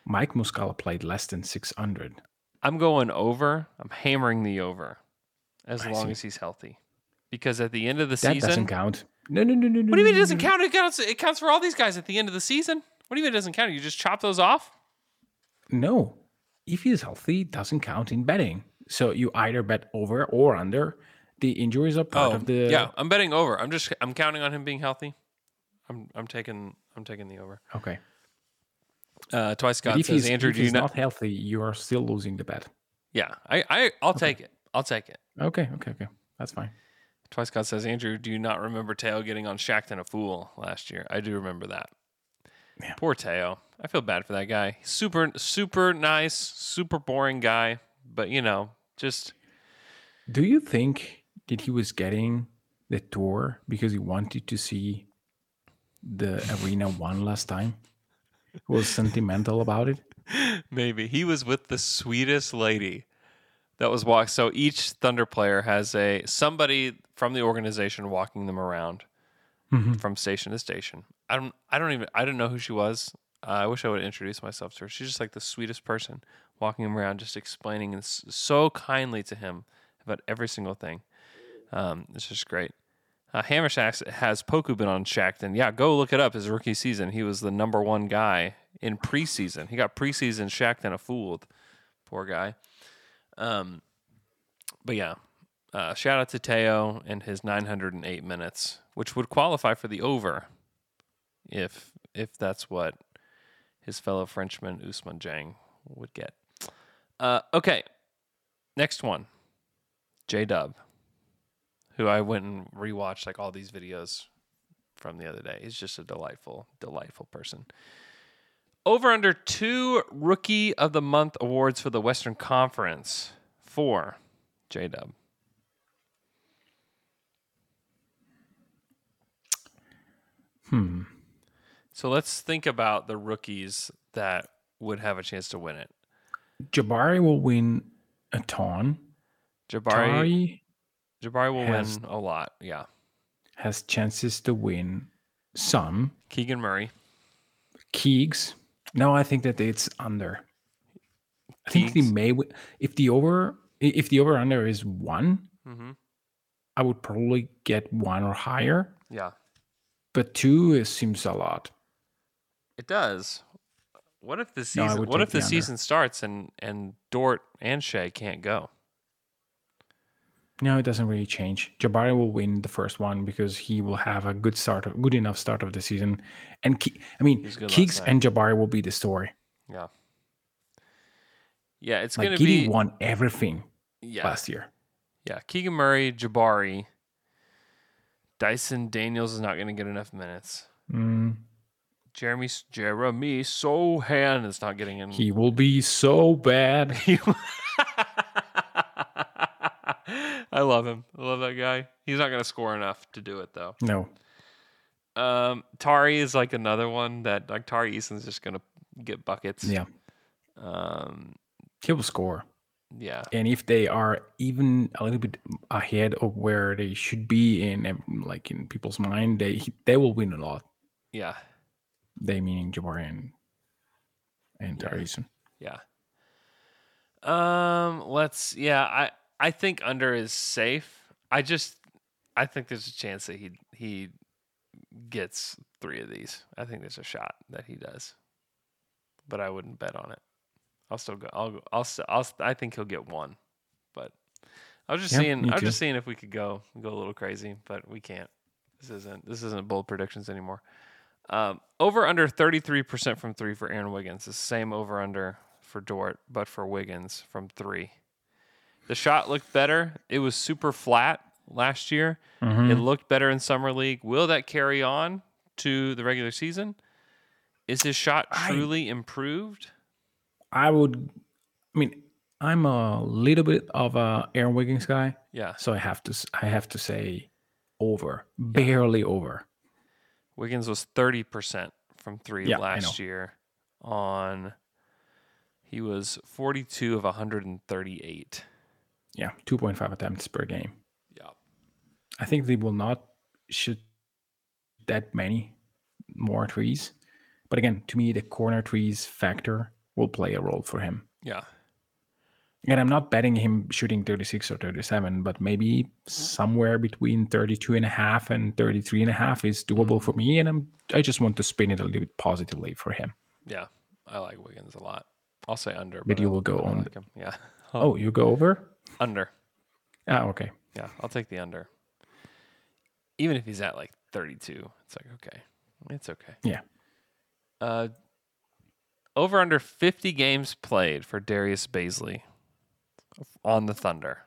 Mike Muscala played less than 600. I'm going over. I'm hammering the over as I long see. as he's healthy. Because at the end of the That season... doesn't count. No. What do you mean it doesn't count? It counts for all these guys at the end of the season. What do you mean it doesn't count? You just chop those off? No. If he's healthy, it doesn't count in betting. So you either bet over or under. The injuries are part of the... Yeah, I'm betting over. I'm counting on him being healthy. I'm taking the over. Okay. Twice Scott But if says, he's, Andrew, if do you he's not... not healthy, you are still losing the bet. Yeah, I'll take it. I'll take it. Okay. That's fine. Twice Scott says, Andrew, do you not remember Teo getting on Shackton a fool last year? I do remember that. Yeah. Poor Teo. I feel bad for that guy. Super, super nice, super boring guy. But, just... Do you think that he was getting the tour because he wanted to see the arena one last time? He was sentimental about it? Maybe. He was with the sweetest lady that was walking. So each Thunder player has somebody from the organization walking them around from station to station. I didn't know who she was. I wish I would introduce myself to her. She's just like the sweetest person walking him around, just explaining and so kindly to him about every single thing. It's just great. Hammer Shack has Poku been on Shackton? Yeah, go look it up. His rookie season, he was the number one guy in preseason. He got preseason Shackton a fooled. Poor guy. But yeah, shout out to Teo and his 908 minutes, which would qualify for the over if that's what his fellow Frenchman Ousmane Dieng would get. Okay, next one. J-Dub, who I went and rewatched like all these videos from the other day. He's just a delightful, delightful person. Over under 2 Rookie of the Month awards for the Western Conference for J-Dub. So let's think about the rookies that would have a chance to win it. Jabari will win a ton. Jabari will win a lot, yeah. Has chances to win some. Keegan Murray. Keegs. No, I think that it's under. I think they may win. If the over under is 1, I would probably get 1 or higher. Yeah. But 2 seems a lot. It does. What if the season starts and Dort and Shea can't go? No, it doesn't really change. Jabari will win the first one because he will have a good enough start of the season. And Keegs and Jabari will be the story. Yeah. Yeah, it's like going to be... Giddey won everything last year. Yeah, Keegan Murray, Jabari, Dyson Daniels is not going to get enough minutes. Jeremy Sohan is not getting in. He will be so bad. I love him. I love that guy. He's not going to score enough to do it, though. No. Tari is like another one that like Tari Eason's just going to get buckets. Yeah. He will score. Yeah. And if they are even a little bit ahead of where they should be in people's mind, they will win a lot. Yeah. They meaning Jabari and Tari Eason. Yeah. I think under is safe. I think there's a chance that he gets 3 of these. I think there's a shot that he does, but I wouldn't bet on it. I'll still go. I think he'll get 1, but I was just seeing if we could go a little crazy, but we can't. This isn't bold predictions anymore. Over under 33% from 3 for Aaron Wiggins. The same over under for Dort, but for Wiggins from 3. The shot looked better. It was super flat last year. It looked better in Summer League. Will that carry on to the regular season? Is his shot truly improved? I'm a little bit of a Aaron Wiggins guy. Yeah. So I have to say over. Barely over. Wiggins was 30% from 3 last year. He was 42 of 138. Yeah, 2.5 attempts per game. Yeah. I think they will not shoot that many more threes. But again, to me, the corner threes factor will play a role for him. Yeah. And I'm not betting him shooting 36 or 37, but maybe somewhere between 32.5 and 33.5 is doable for me. And I just want to spin it a little bit positively for him. Yeah. I like Wiggins a lot. I'll say under. But you will go on. Like him. Yeah. Oh, you go over? Under. Ah, okay. Yeah, I'll take the under. Even if he's at like 32, it's like, okay. It's okay. Yeah. Over under 50 games played for Darius Bazley on the Thunder.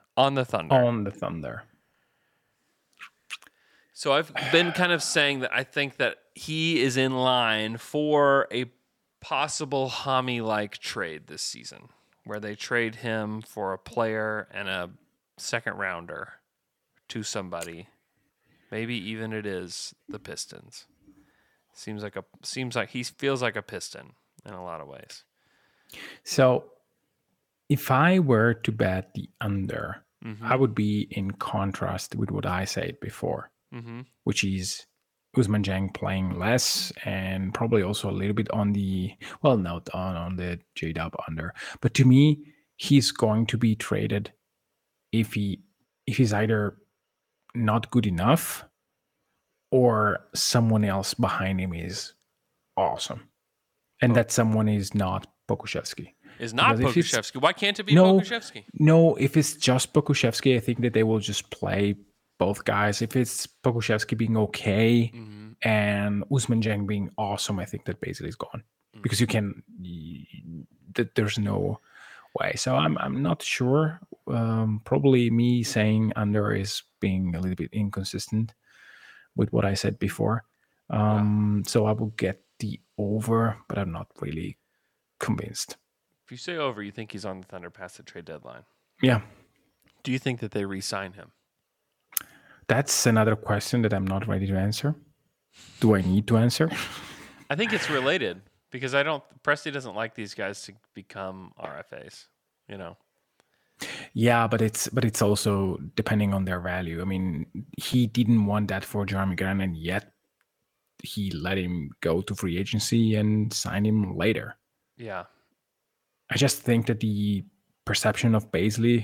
So I've been kind of saying that I think that he is in line for a possible Hami-like trade this season, where they trade him for a player and a second rounder to somebody. Maybe even it is the Pistons. Seems like he feels like a Piston in a lot of ways. So if I were to bet the under, I would be in contrast with what I said before, which is Ousmane Dieng playing less and probably also a little bit on the, well, not on the J-Dub under. But to me, he's going to be traded if he's either not good enough or someone else behind him is awesome. And that someone is not Pokusevski. Is not Pokusevski. Why can't it be No, Pokusevski? No, if it's just Pokusevski, I think that they will just play both guys. If it's Pokusevski being okay and Ousmane Dieng being awesome, I think that basically is gone. Because there's no way. So I'm not sure. Probably me saying under is being a little bit inconsistent with what I said before. So I will get the over, but I'm not really convinced. If you say over, you think he's on the Thunder past the trade deadline. Yeah. Do you think that they re-sign him? That's another question that I'm not ready to answer. Do I need to answer? I think it's related because Presti doesn't like these guys to become RFAs, you know. Yeah, but it's also depending on their value. I mean, he didn't want that for Jeremy Grant, and yet he let him go to free agency and sign him later. Yeah. I just think that the perception of Bazley,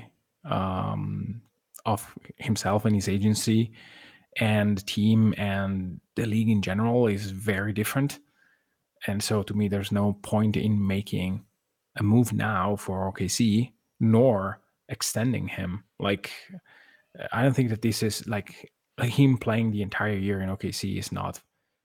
of himself and his agency and the team and the league in general is very different. And so to me, there's no point in making a move now for OKC, nor extending him. Like, I don't think that this is like him playing the entire year in OKC is not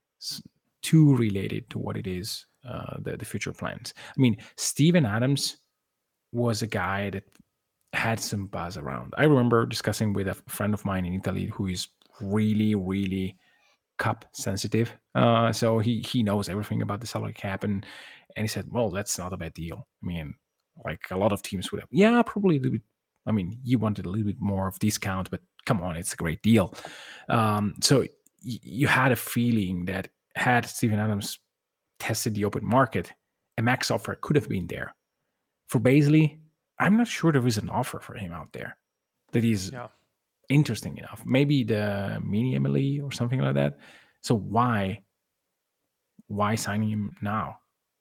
too related to what it is, the future plans. I mean, Steven Adams was a guy that had some buzz around. I remember discussing with a friend of mine in Italy who is really, really cap sensitive. So he knows everything about the salary cap, and he said, well, that's not a bad deal. I mean, like a lot of teams would have, yeah, probably a little bit. I mean, you wanted a little bit more of discount, but come on, it's a great deal. So you had a feeling that had Steven Adams tested the open market, a max offer could have been there. For Bazley, I'm not sure there is an offer for him out there that is interesting enough. Maybe the mini Emily or something like that. So why signing him now?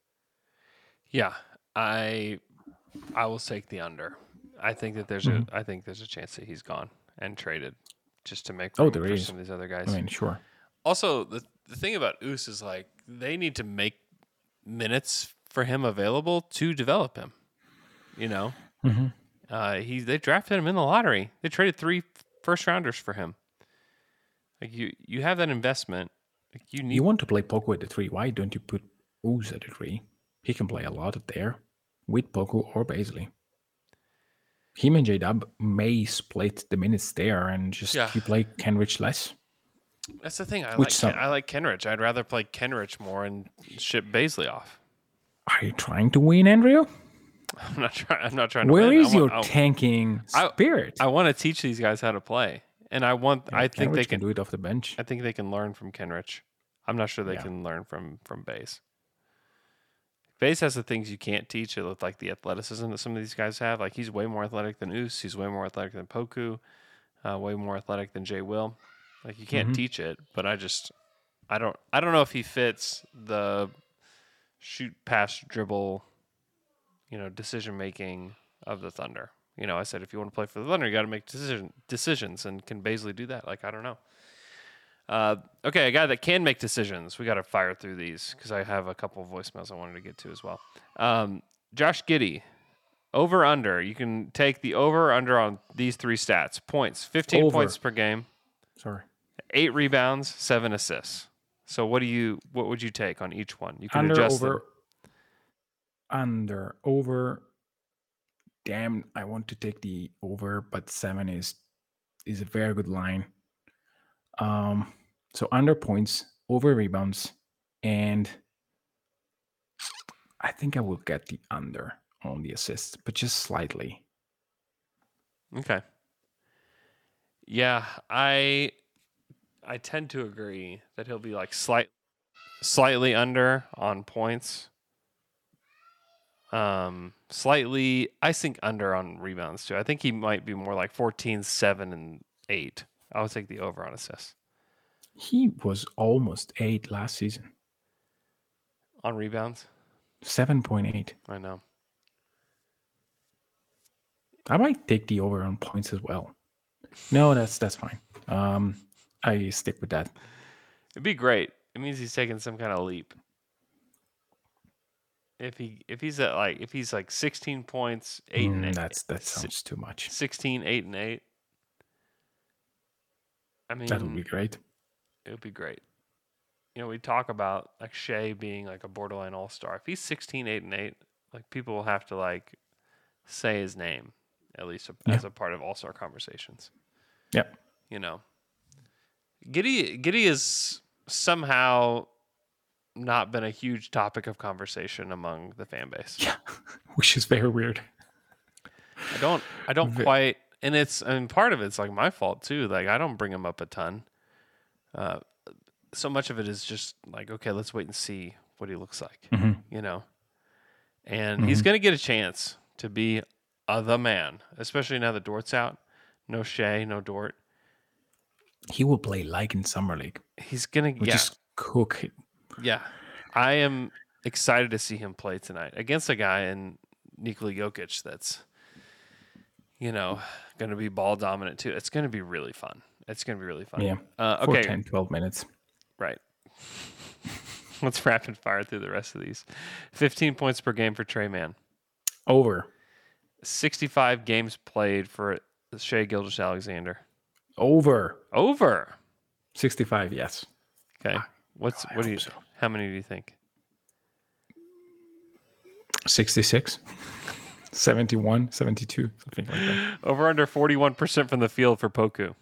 Yeah, I will take the under. I think that there's a chance that he's gone and traded just to make room for some of these other guys. I mean, sure. Also, the thing about Oos is like they need to make minutes for him available to develop him. You know, they drafted him in the lottery. They traded 3 first-rounders for him. Like you have that investment. Like you want to play Poku at the 3. Why don't you put Oos at the 3? He can play a lot there with Poku or Bazley. Him and J-Dub may split the minutes there and just you play Kenrich less. That's the thing. I like Kenrich. I'd rather play Kenrich more and ship Bazley off. Are you trying to win, Andrew? I'm not trying to Where win. is your tanking spirit? I want to teach these guys how to play. And I think they can do it off the bench. I think they can learn from Kenrich. I'm not sure they can learn from Baze. Baze has the things you can't teach, like the athleticism that some of these guys have. Like he's way more athletic than Oos. He's way more athletic than Poku. Way more athletic than Jay Will. Like you can't teach it, but I don't know if he fits the shoot, pass, dribble decision making of the Thunder. I said if you want to play for the Thunder, you got to make decisions, and can Bazley do that? Like, I don't know. Okay, a guy that can make decisions. We got to fire through these because I have a couple of voicemails I wanted to get to as well. Josh Giddey, over under. You can take the over under on these three stats: points, 15 points per game. Sorry. 8 rebounds, 7 assists. So what would you take on each one? You can Under, adjust over, them. Under, over. Damn, I want to take the over, but 7 is a very good line. So under points, over rebounds, and I think I will get the under on the assists, but just slightly. Okay. Yeah, I tend to agree that he'll be like slightly under on points. Slightly, I think under on rebounds too. I think he might be more like 14, 7, and 8. I would take the over on assists. He was almost 8 last season. On rebounds? 7.8. I know. I might take the over on points as well. No, that's fine. I stick with that. It'd be great. It means he's taking some kind of leap. If he's like 16 points, 8 and 8. That sounds too much. 16, 8 and 8. I mean, that would be great. It would be great. We talk about like Shea being like a borderline all-star. If he's 16, 8 and 8, like people will have to like say his name at least as a part of all-star conversations. Yep. Giddey is somehow not been a huge topic of conversation among the fan base. Yeah, which is very weird. I don't quite, and part of it's like my fault too. Like I don't bring him up a ton. So much of it is just like, okay, let's wait and see what he looks like, and he's going to get a chance to be the man, especially now that Dort's out. No Shea, no Dort. He will play like in Summer League. He's going to just cook it. Yeah. I am excited to see him play tonight against a guy in Nikola Jokic that's, going to be ball dominant too. It's going to be really fun. Yeah. Okay. 10, 12 minutes. Right. Let's rapid fire through the rest of these. 15 points per game for Trey Mann. Over. 65 games played for Shea Gilgeous-Alexander. Over. 65, yes. Okay. How many do you think? 66, 71, 72, something like that. Over under 41% from the field for Poku.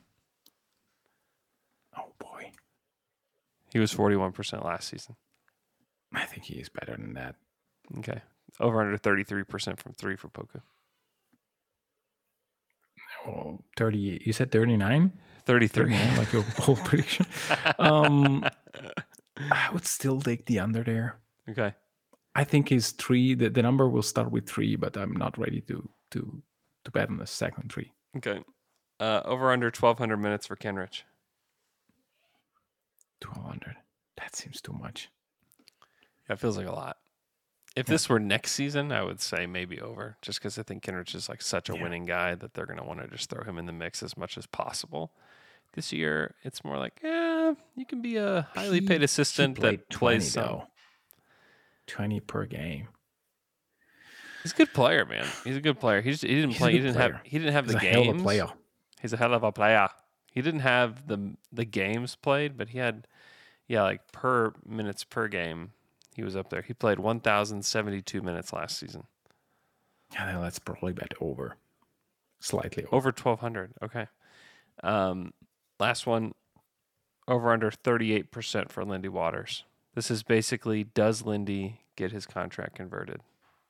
Oh boy. He was 41% last season. I think he is better than that. Okay. Over under 33% from 3 for Poku. Oh, 30. You said 39? 33. Like your whole prediction. I would still take the under there. Okay. I think his 3. The number will start with 3, but I'm not ready to bet on the second 3. Okay. Over under 1,200 minutes for Kenrich. 1,200. That seems too much. Yeah, it feels like a lot. If this were next season, I would say maybe over, just because I think Kenrich is like such a winning guy that they're going to want to just throw him in the mix as much as possible. This year, it's more like, you can be a highly paid assistant that plays some. 20 per game. He's a good player, man. He's a good player. He didn't play. He didn't have the games. Hell of a player. He's a hell of a player. He didn't have the games played, but he had, like per minutes per game. He was up there. He played 1,072 minutes last season. Yeah, let's probably bet over. Slightly over 1,200. Okay. Last one. Over under 38% for Lindy Waters. This is basically, does Lindy get his contract converted?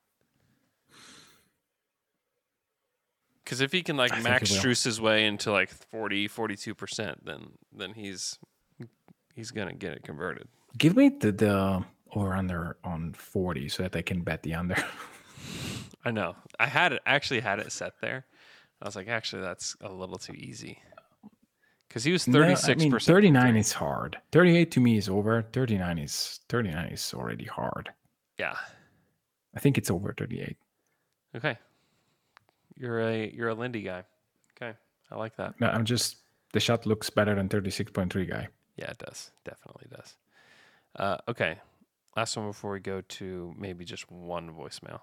Because if he can like Max Strus his way into like 40, 42%, then he's gonna get it converted. Give me the over under on 40 so that I can bet the under. I know. I actually had it set there. I was like, actually, that's a little too easy. Because he was 36%. No, 39 is hard. 38 to me is over. 39 is already hard. Yeah. I think it's over 38. Okay. You're a Lindy guy. Okay. I like that. No, the shot looks better than 36.3 guy. Yeah, it does. Definitely does. Okay. Last one before we go to maybe just one voicemail.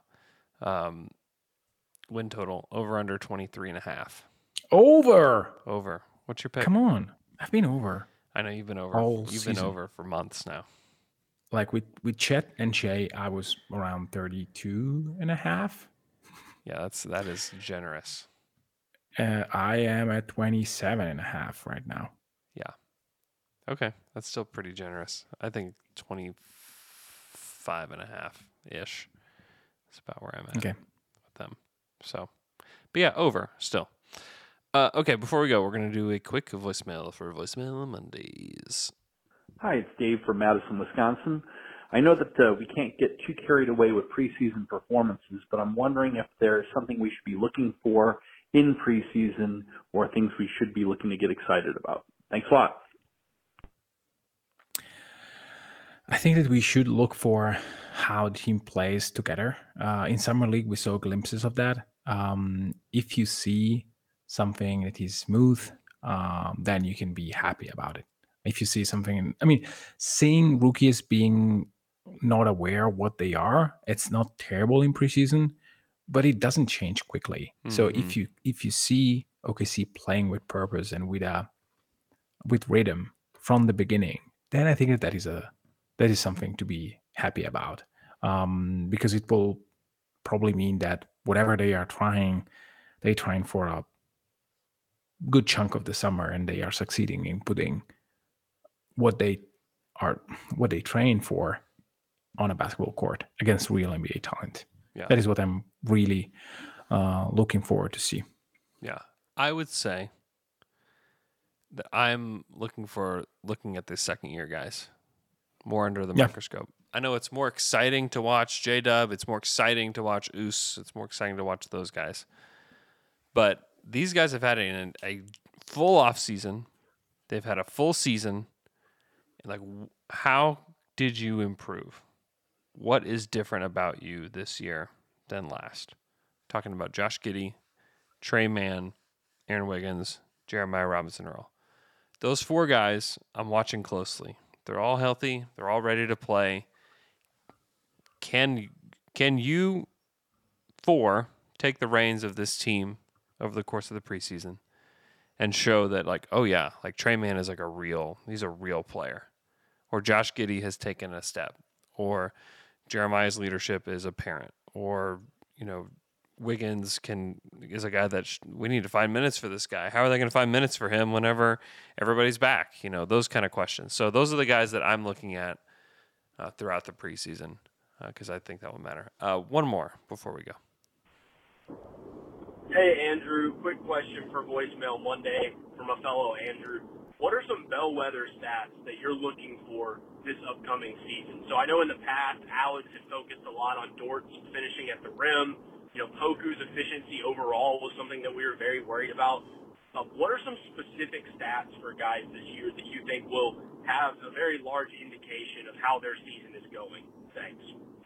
Win total over under 23.5. Over. What's your pick? Come on. I've been over. I know you've been over. You've been over for months now. Like with Chet and Shea, I was around 32.5. Yeah, that is generous. I am at 27.5 right now. Yeah. Okay. That's still pretty generous. I think 25.5-ish is about where I'm at with them. So, but yeah, over still. Okay, before we go, we're going to do a quick voicemail for Voicemail Mondays. Hi, it's Dave from Madison, Wisconsin. I know that we can't get too carried away with preseason performances, but I'm wondering if there's something we should be looking for in preseason or things we should be looking to get excited about. Thanks a lot. I think that we should look for how the team plays together. In Summer League, we saw glimpses of that. If you see something that is smooth, then you can be happy about it. If you see something, seeing rookies being not aware of what they are, it's not terrible in preseason, but it doesn't change quickly. Mm-hmm. So if you see OKC playing with purpose and with rhythm from the beginning, then I think that is something to be happy about, because it will probably mean that whatever they're trying for a good chunk of the summer, and they are succeeding in putting what they train for on a basketball court against real NBA talent. Yeah. That is what I'm really looking forward to see. Yeah, I would say that I'm looking at the second year guys more under the microscope. I know it's more exciting to watch J-Dub. It's more exciting to watch Oos. It's more exciting to watch those guys. But these guys have had a full off season. They've had a full season. Like, how did you improve? What is different about you this year than last? Talking about Josh Giddey, Trey Mann, Aaron Wiggins, Jeremiah Robinson Earl. Those four guys I'm watching closely. They're all healthy. They're all ready to play. Can you four take the reins of this team over the course of the preseason and show that, like, oh yeah, like Trey Mann is he's a real player, or Josh Giddey has taken a step, or Jeremiah's leadership is apparent, or Wiggins is a guy that we need to find minutes for this guy. How are they going to find minutes for him whenever everybody's back? Those kind of questions. So those are the guys that I'm looking at throughout the preseason, because I think that will matter. One more before we go. Hey, Andrew. Quick question for Voicemail Monday from a fellow Andrew. What are some bellwether stats that you're looking for this upcoming season? So I know in the past, Alex had focused a lot on Dort's finishing at the rim. Poku's efficiency overall was something that we were very worried about. What are some specific stats for guys this year that you think will have a very large indication of how their season is going? Thanks.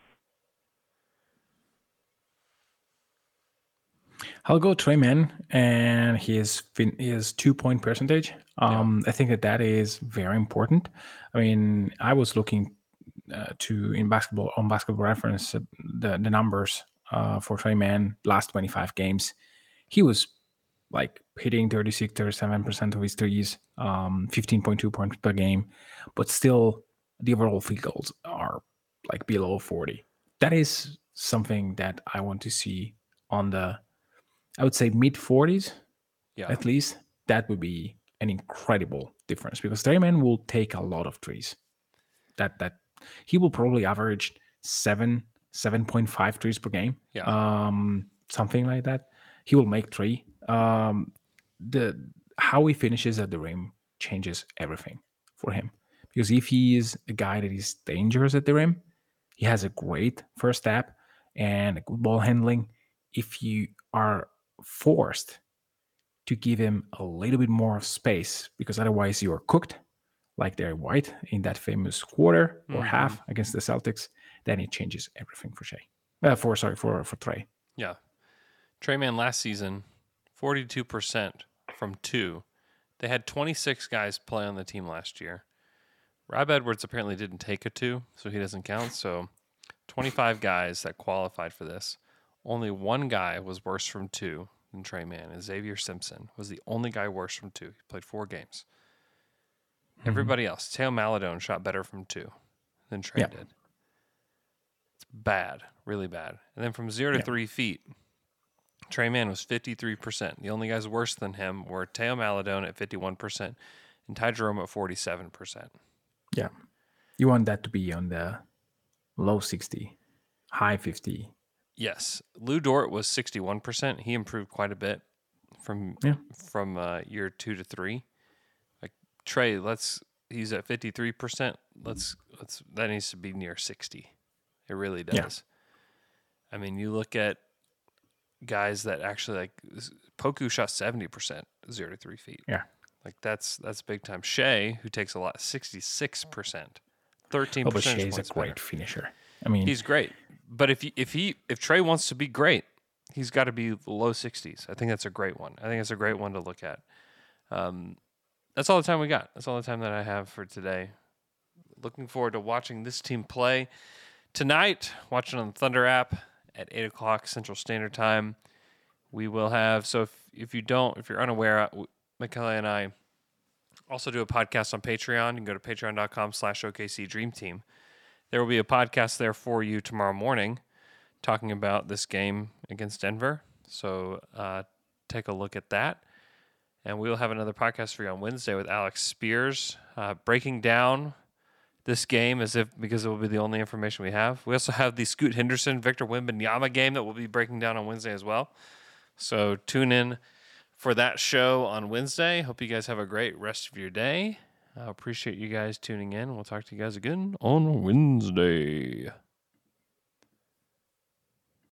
I'll go Trey Mann and his 2-point percentage. I think that is very important. I was looking on Basketball Reference the numbers for Trey Mann last 25 games. He was like hitting 37% of his threes, 15.2 points per game, but still the overall field goals are like below 40. That is something that I want to see on the, I would say, mid 40s, at least. That would be an incredible difference, because Trey Mann will take a lot of threes. That he will probably average 7.5 threes per game. Something like that. He will make 3. How he finishes at the rim changes everything for him, because if he is a guy that is dangerous at the rim, he has a great first step and a good ball handling. If you are forced to give him a little bit more of space, because otherwise you are cooked, like Derek White in that famous quarter or half against the Celtics, then it changes everything for Shea. For Trey. Yeah. Trey Mann last season, 42% from 2. They had 26 guys play on the team last year. Rob Edwards apparently didn't take a 2, so he doesn't count. So 25 guys that qualified for this. Only one guy was worse from 2 than Trey Mann, and Xavier Simpson was the only guy worse from 2. He played 4 games. Everybody else, Teo Maladone shot better from 2 than Trey did. It's bad, really bad. And then from 0 to 3 feet, Trey Mann was 53%. The only guys worse than him were Teo Maladone at 51% and Ty Jerome at 47%. Yeah. You want that to be on the low 60, high 50. Yes. Lou Dort was 61%. He improved quite a bit from year 2 to 3. Like Trey, he's at 53%. That needs to be near 60. It really does. Yeah. I mean, you look at guys that actually like Poku shot 70% 0 to 3 feet. Yeah. Like that's big time. Shea, who takes a lot, 66%, 13%. But Shea's a great finisher. I mean, he's great. But if Trey wants to be great, he's got to be low 60s. I think that's a great one. I think it's a great one to look at. That's all the time we got. That's all the time that I have for today. Looking forward to watching this team play tonight. Watching on the Thunder app at 8:00 Central Standard Time. We will have. So if you're unaware, Michaela and I also do a podcast on Patreon. You can go to patreon.com/OKC Dream Team. There will be a podcast there for you tomorrow morning talking about this game against Denver. So take a look at that. And we'll have another podcast for you on Wednesday with Alex Spears breaking down this game because it will be the only information we have. We also have the Scoot Henderson, Victor Wembanyama game that we'll be breaking down on Wednesday as well. So tune in for that show on Wednesday. Hope you guys have a great rest of your day. I appreciate you guys tuning in. We'll talk to you guys again on Wednesday.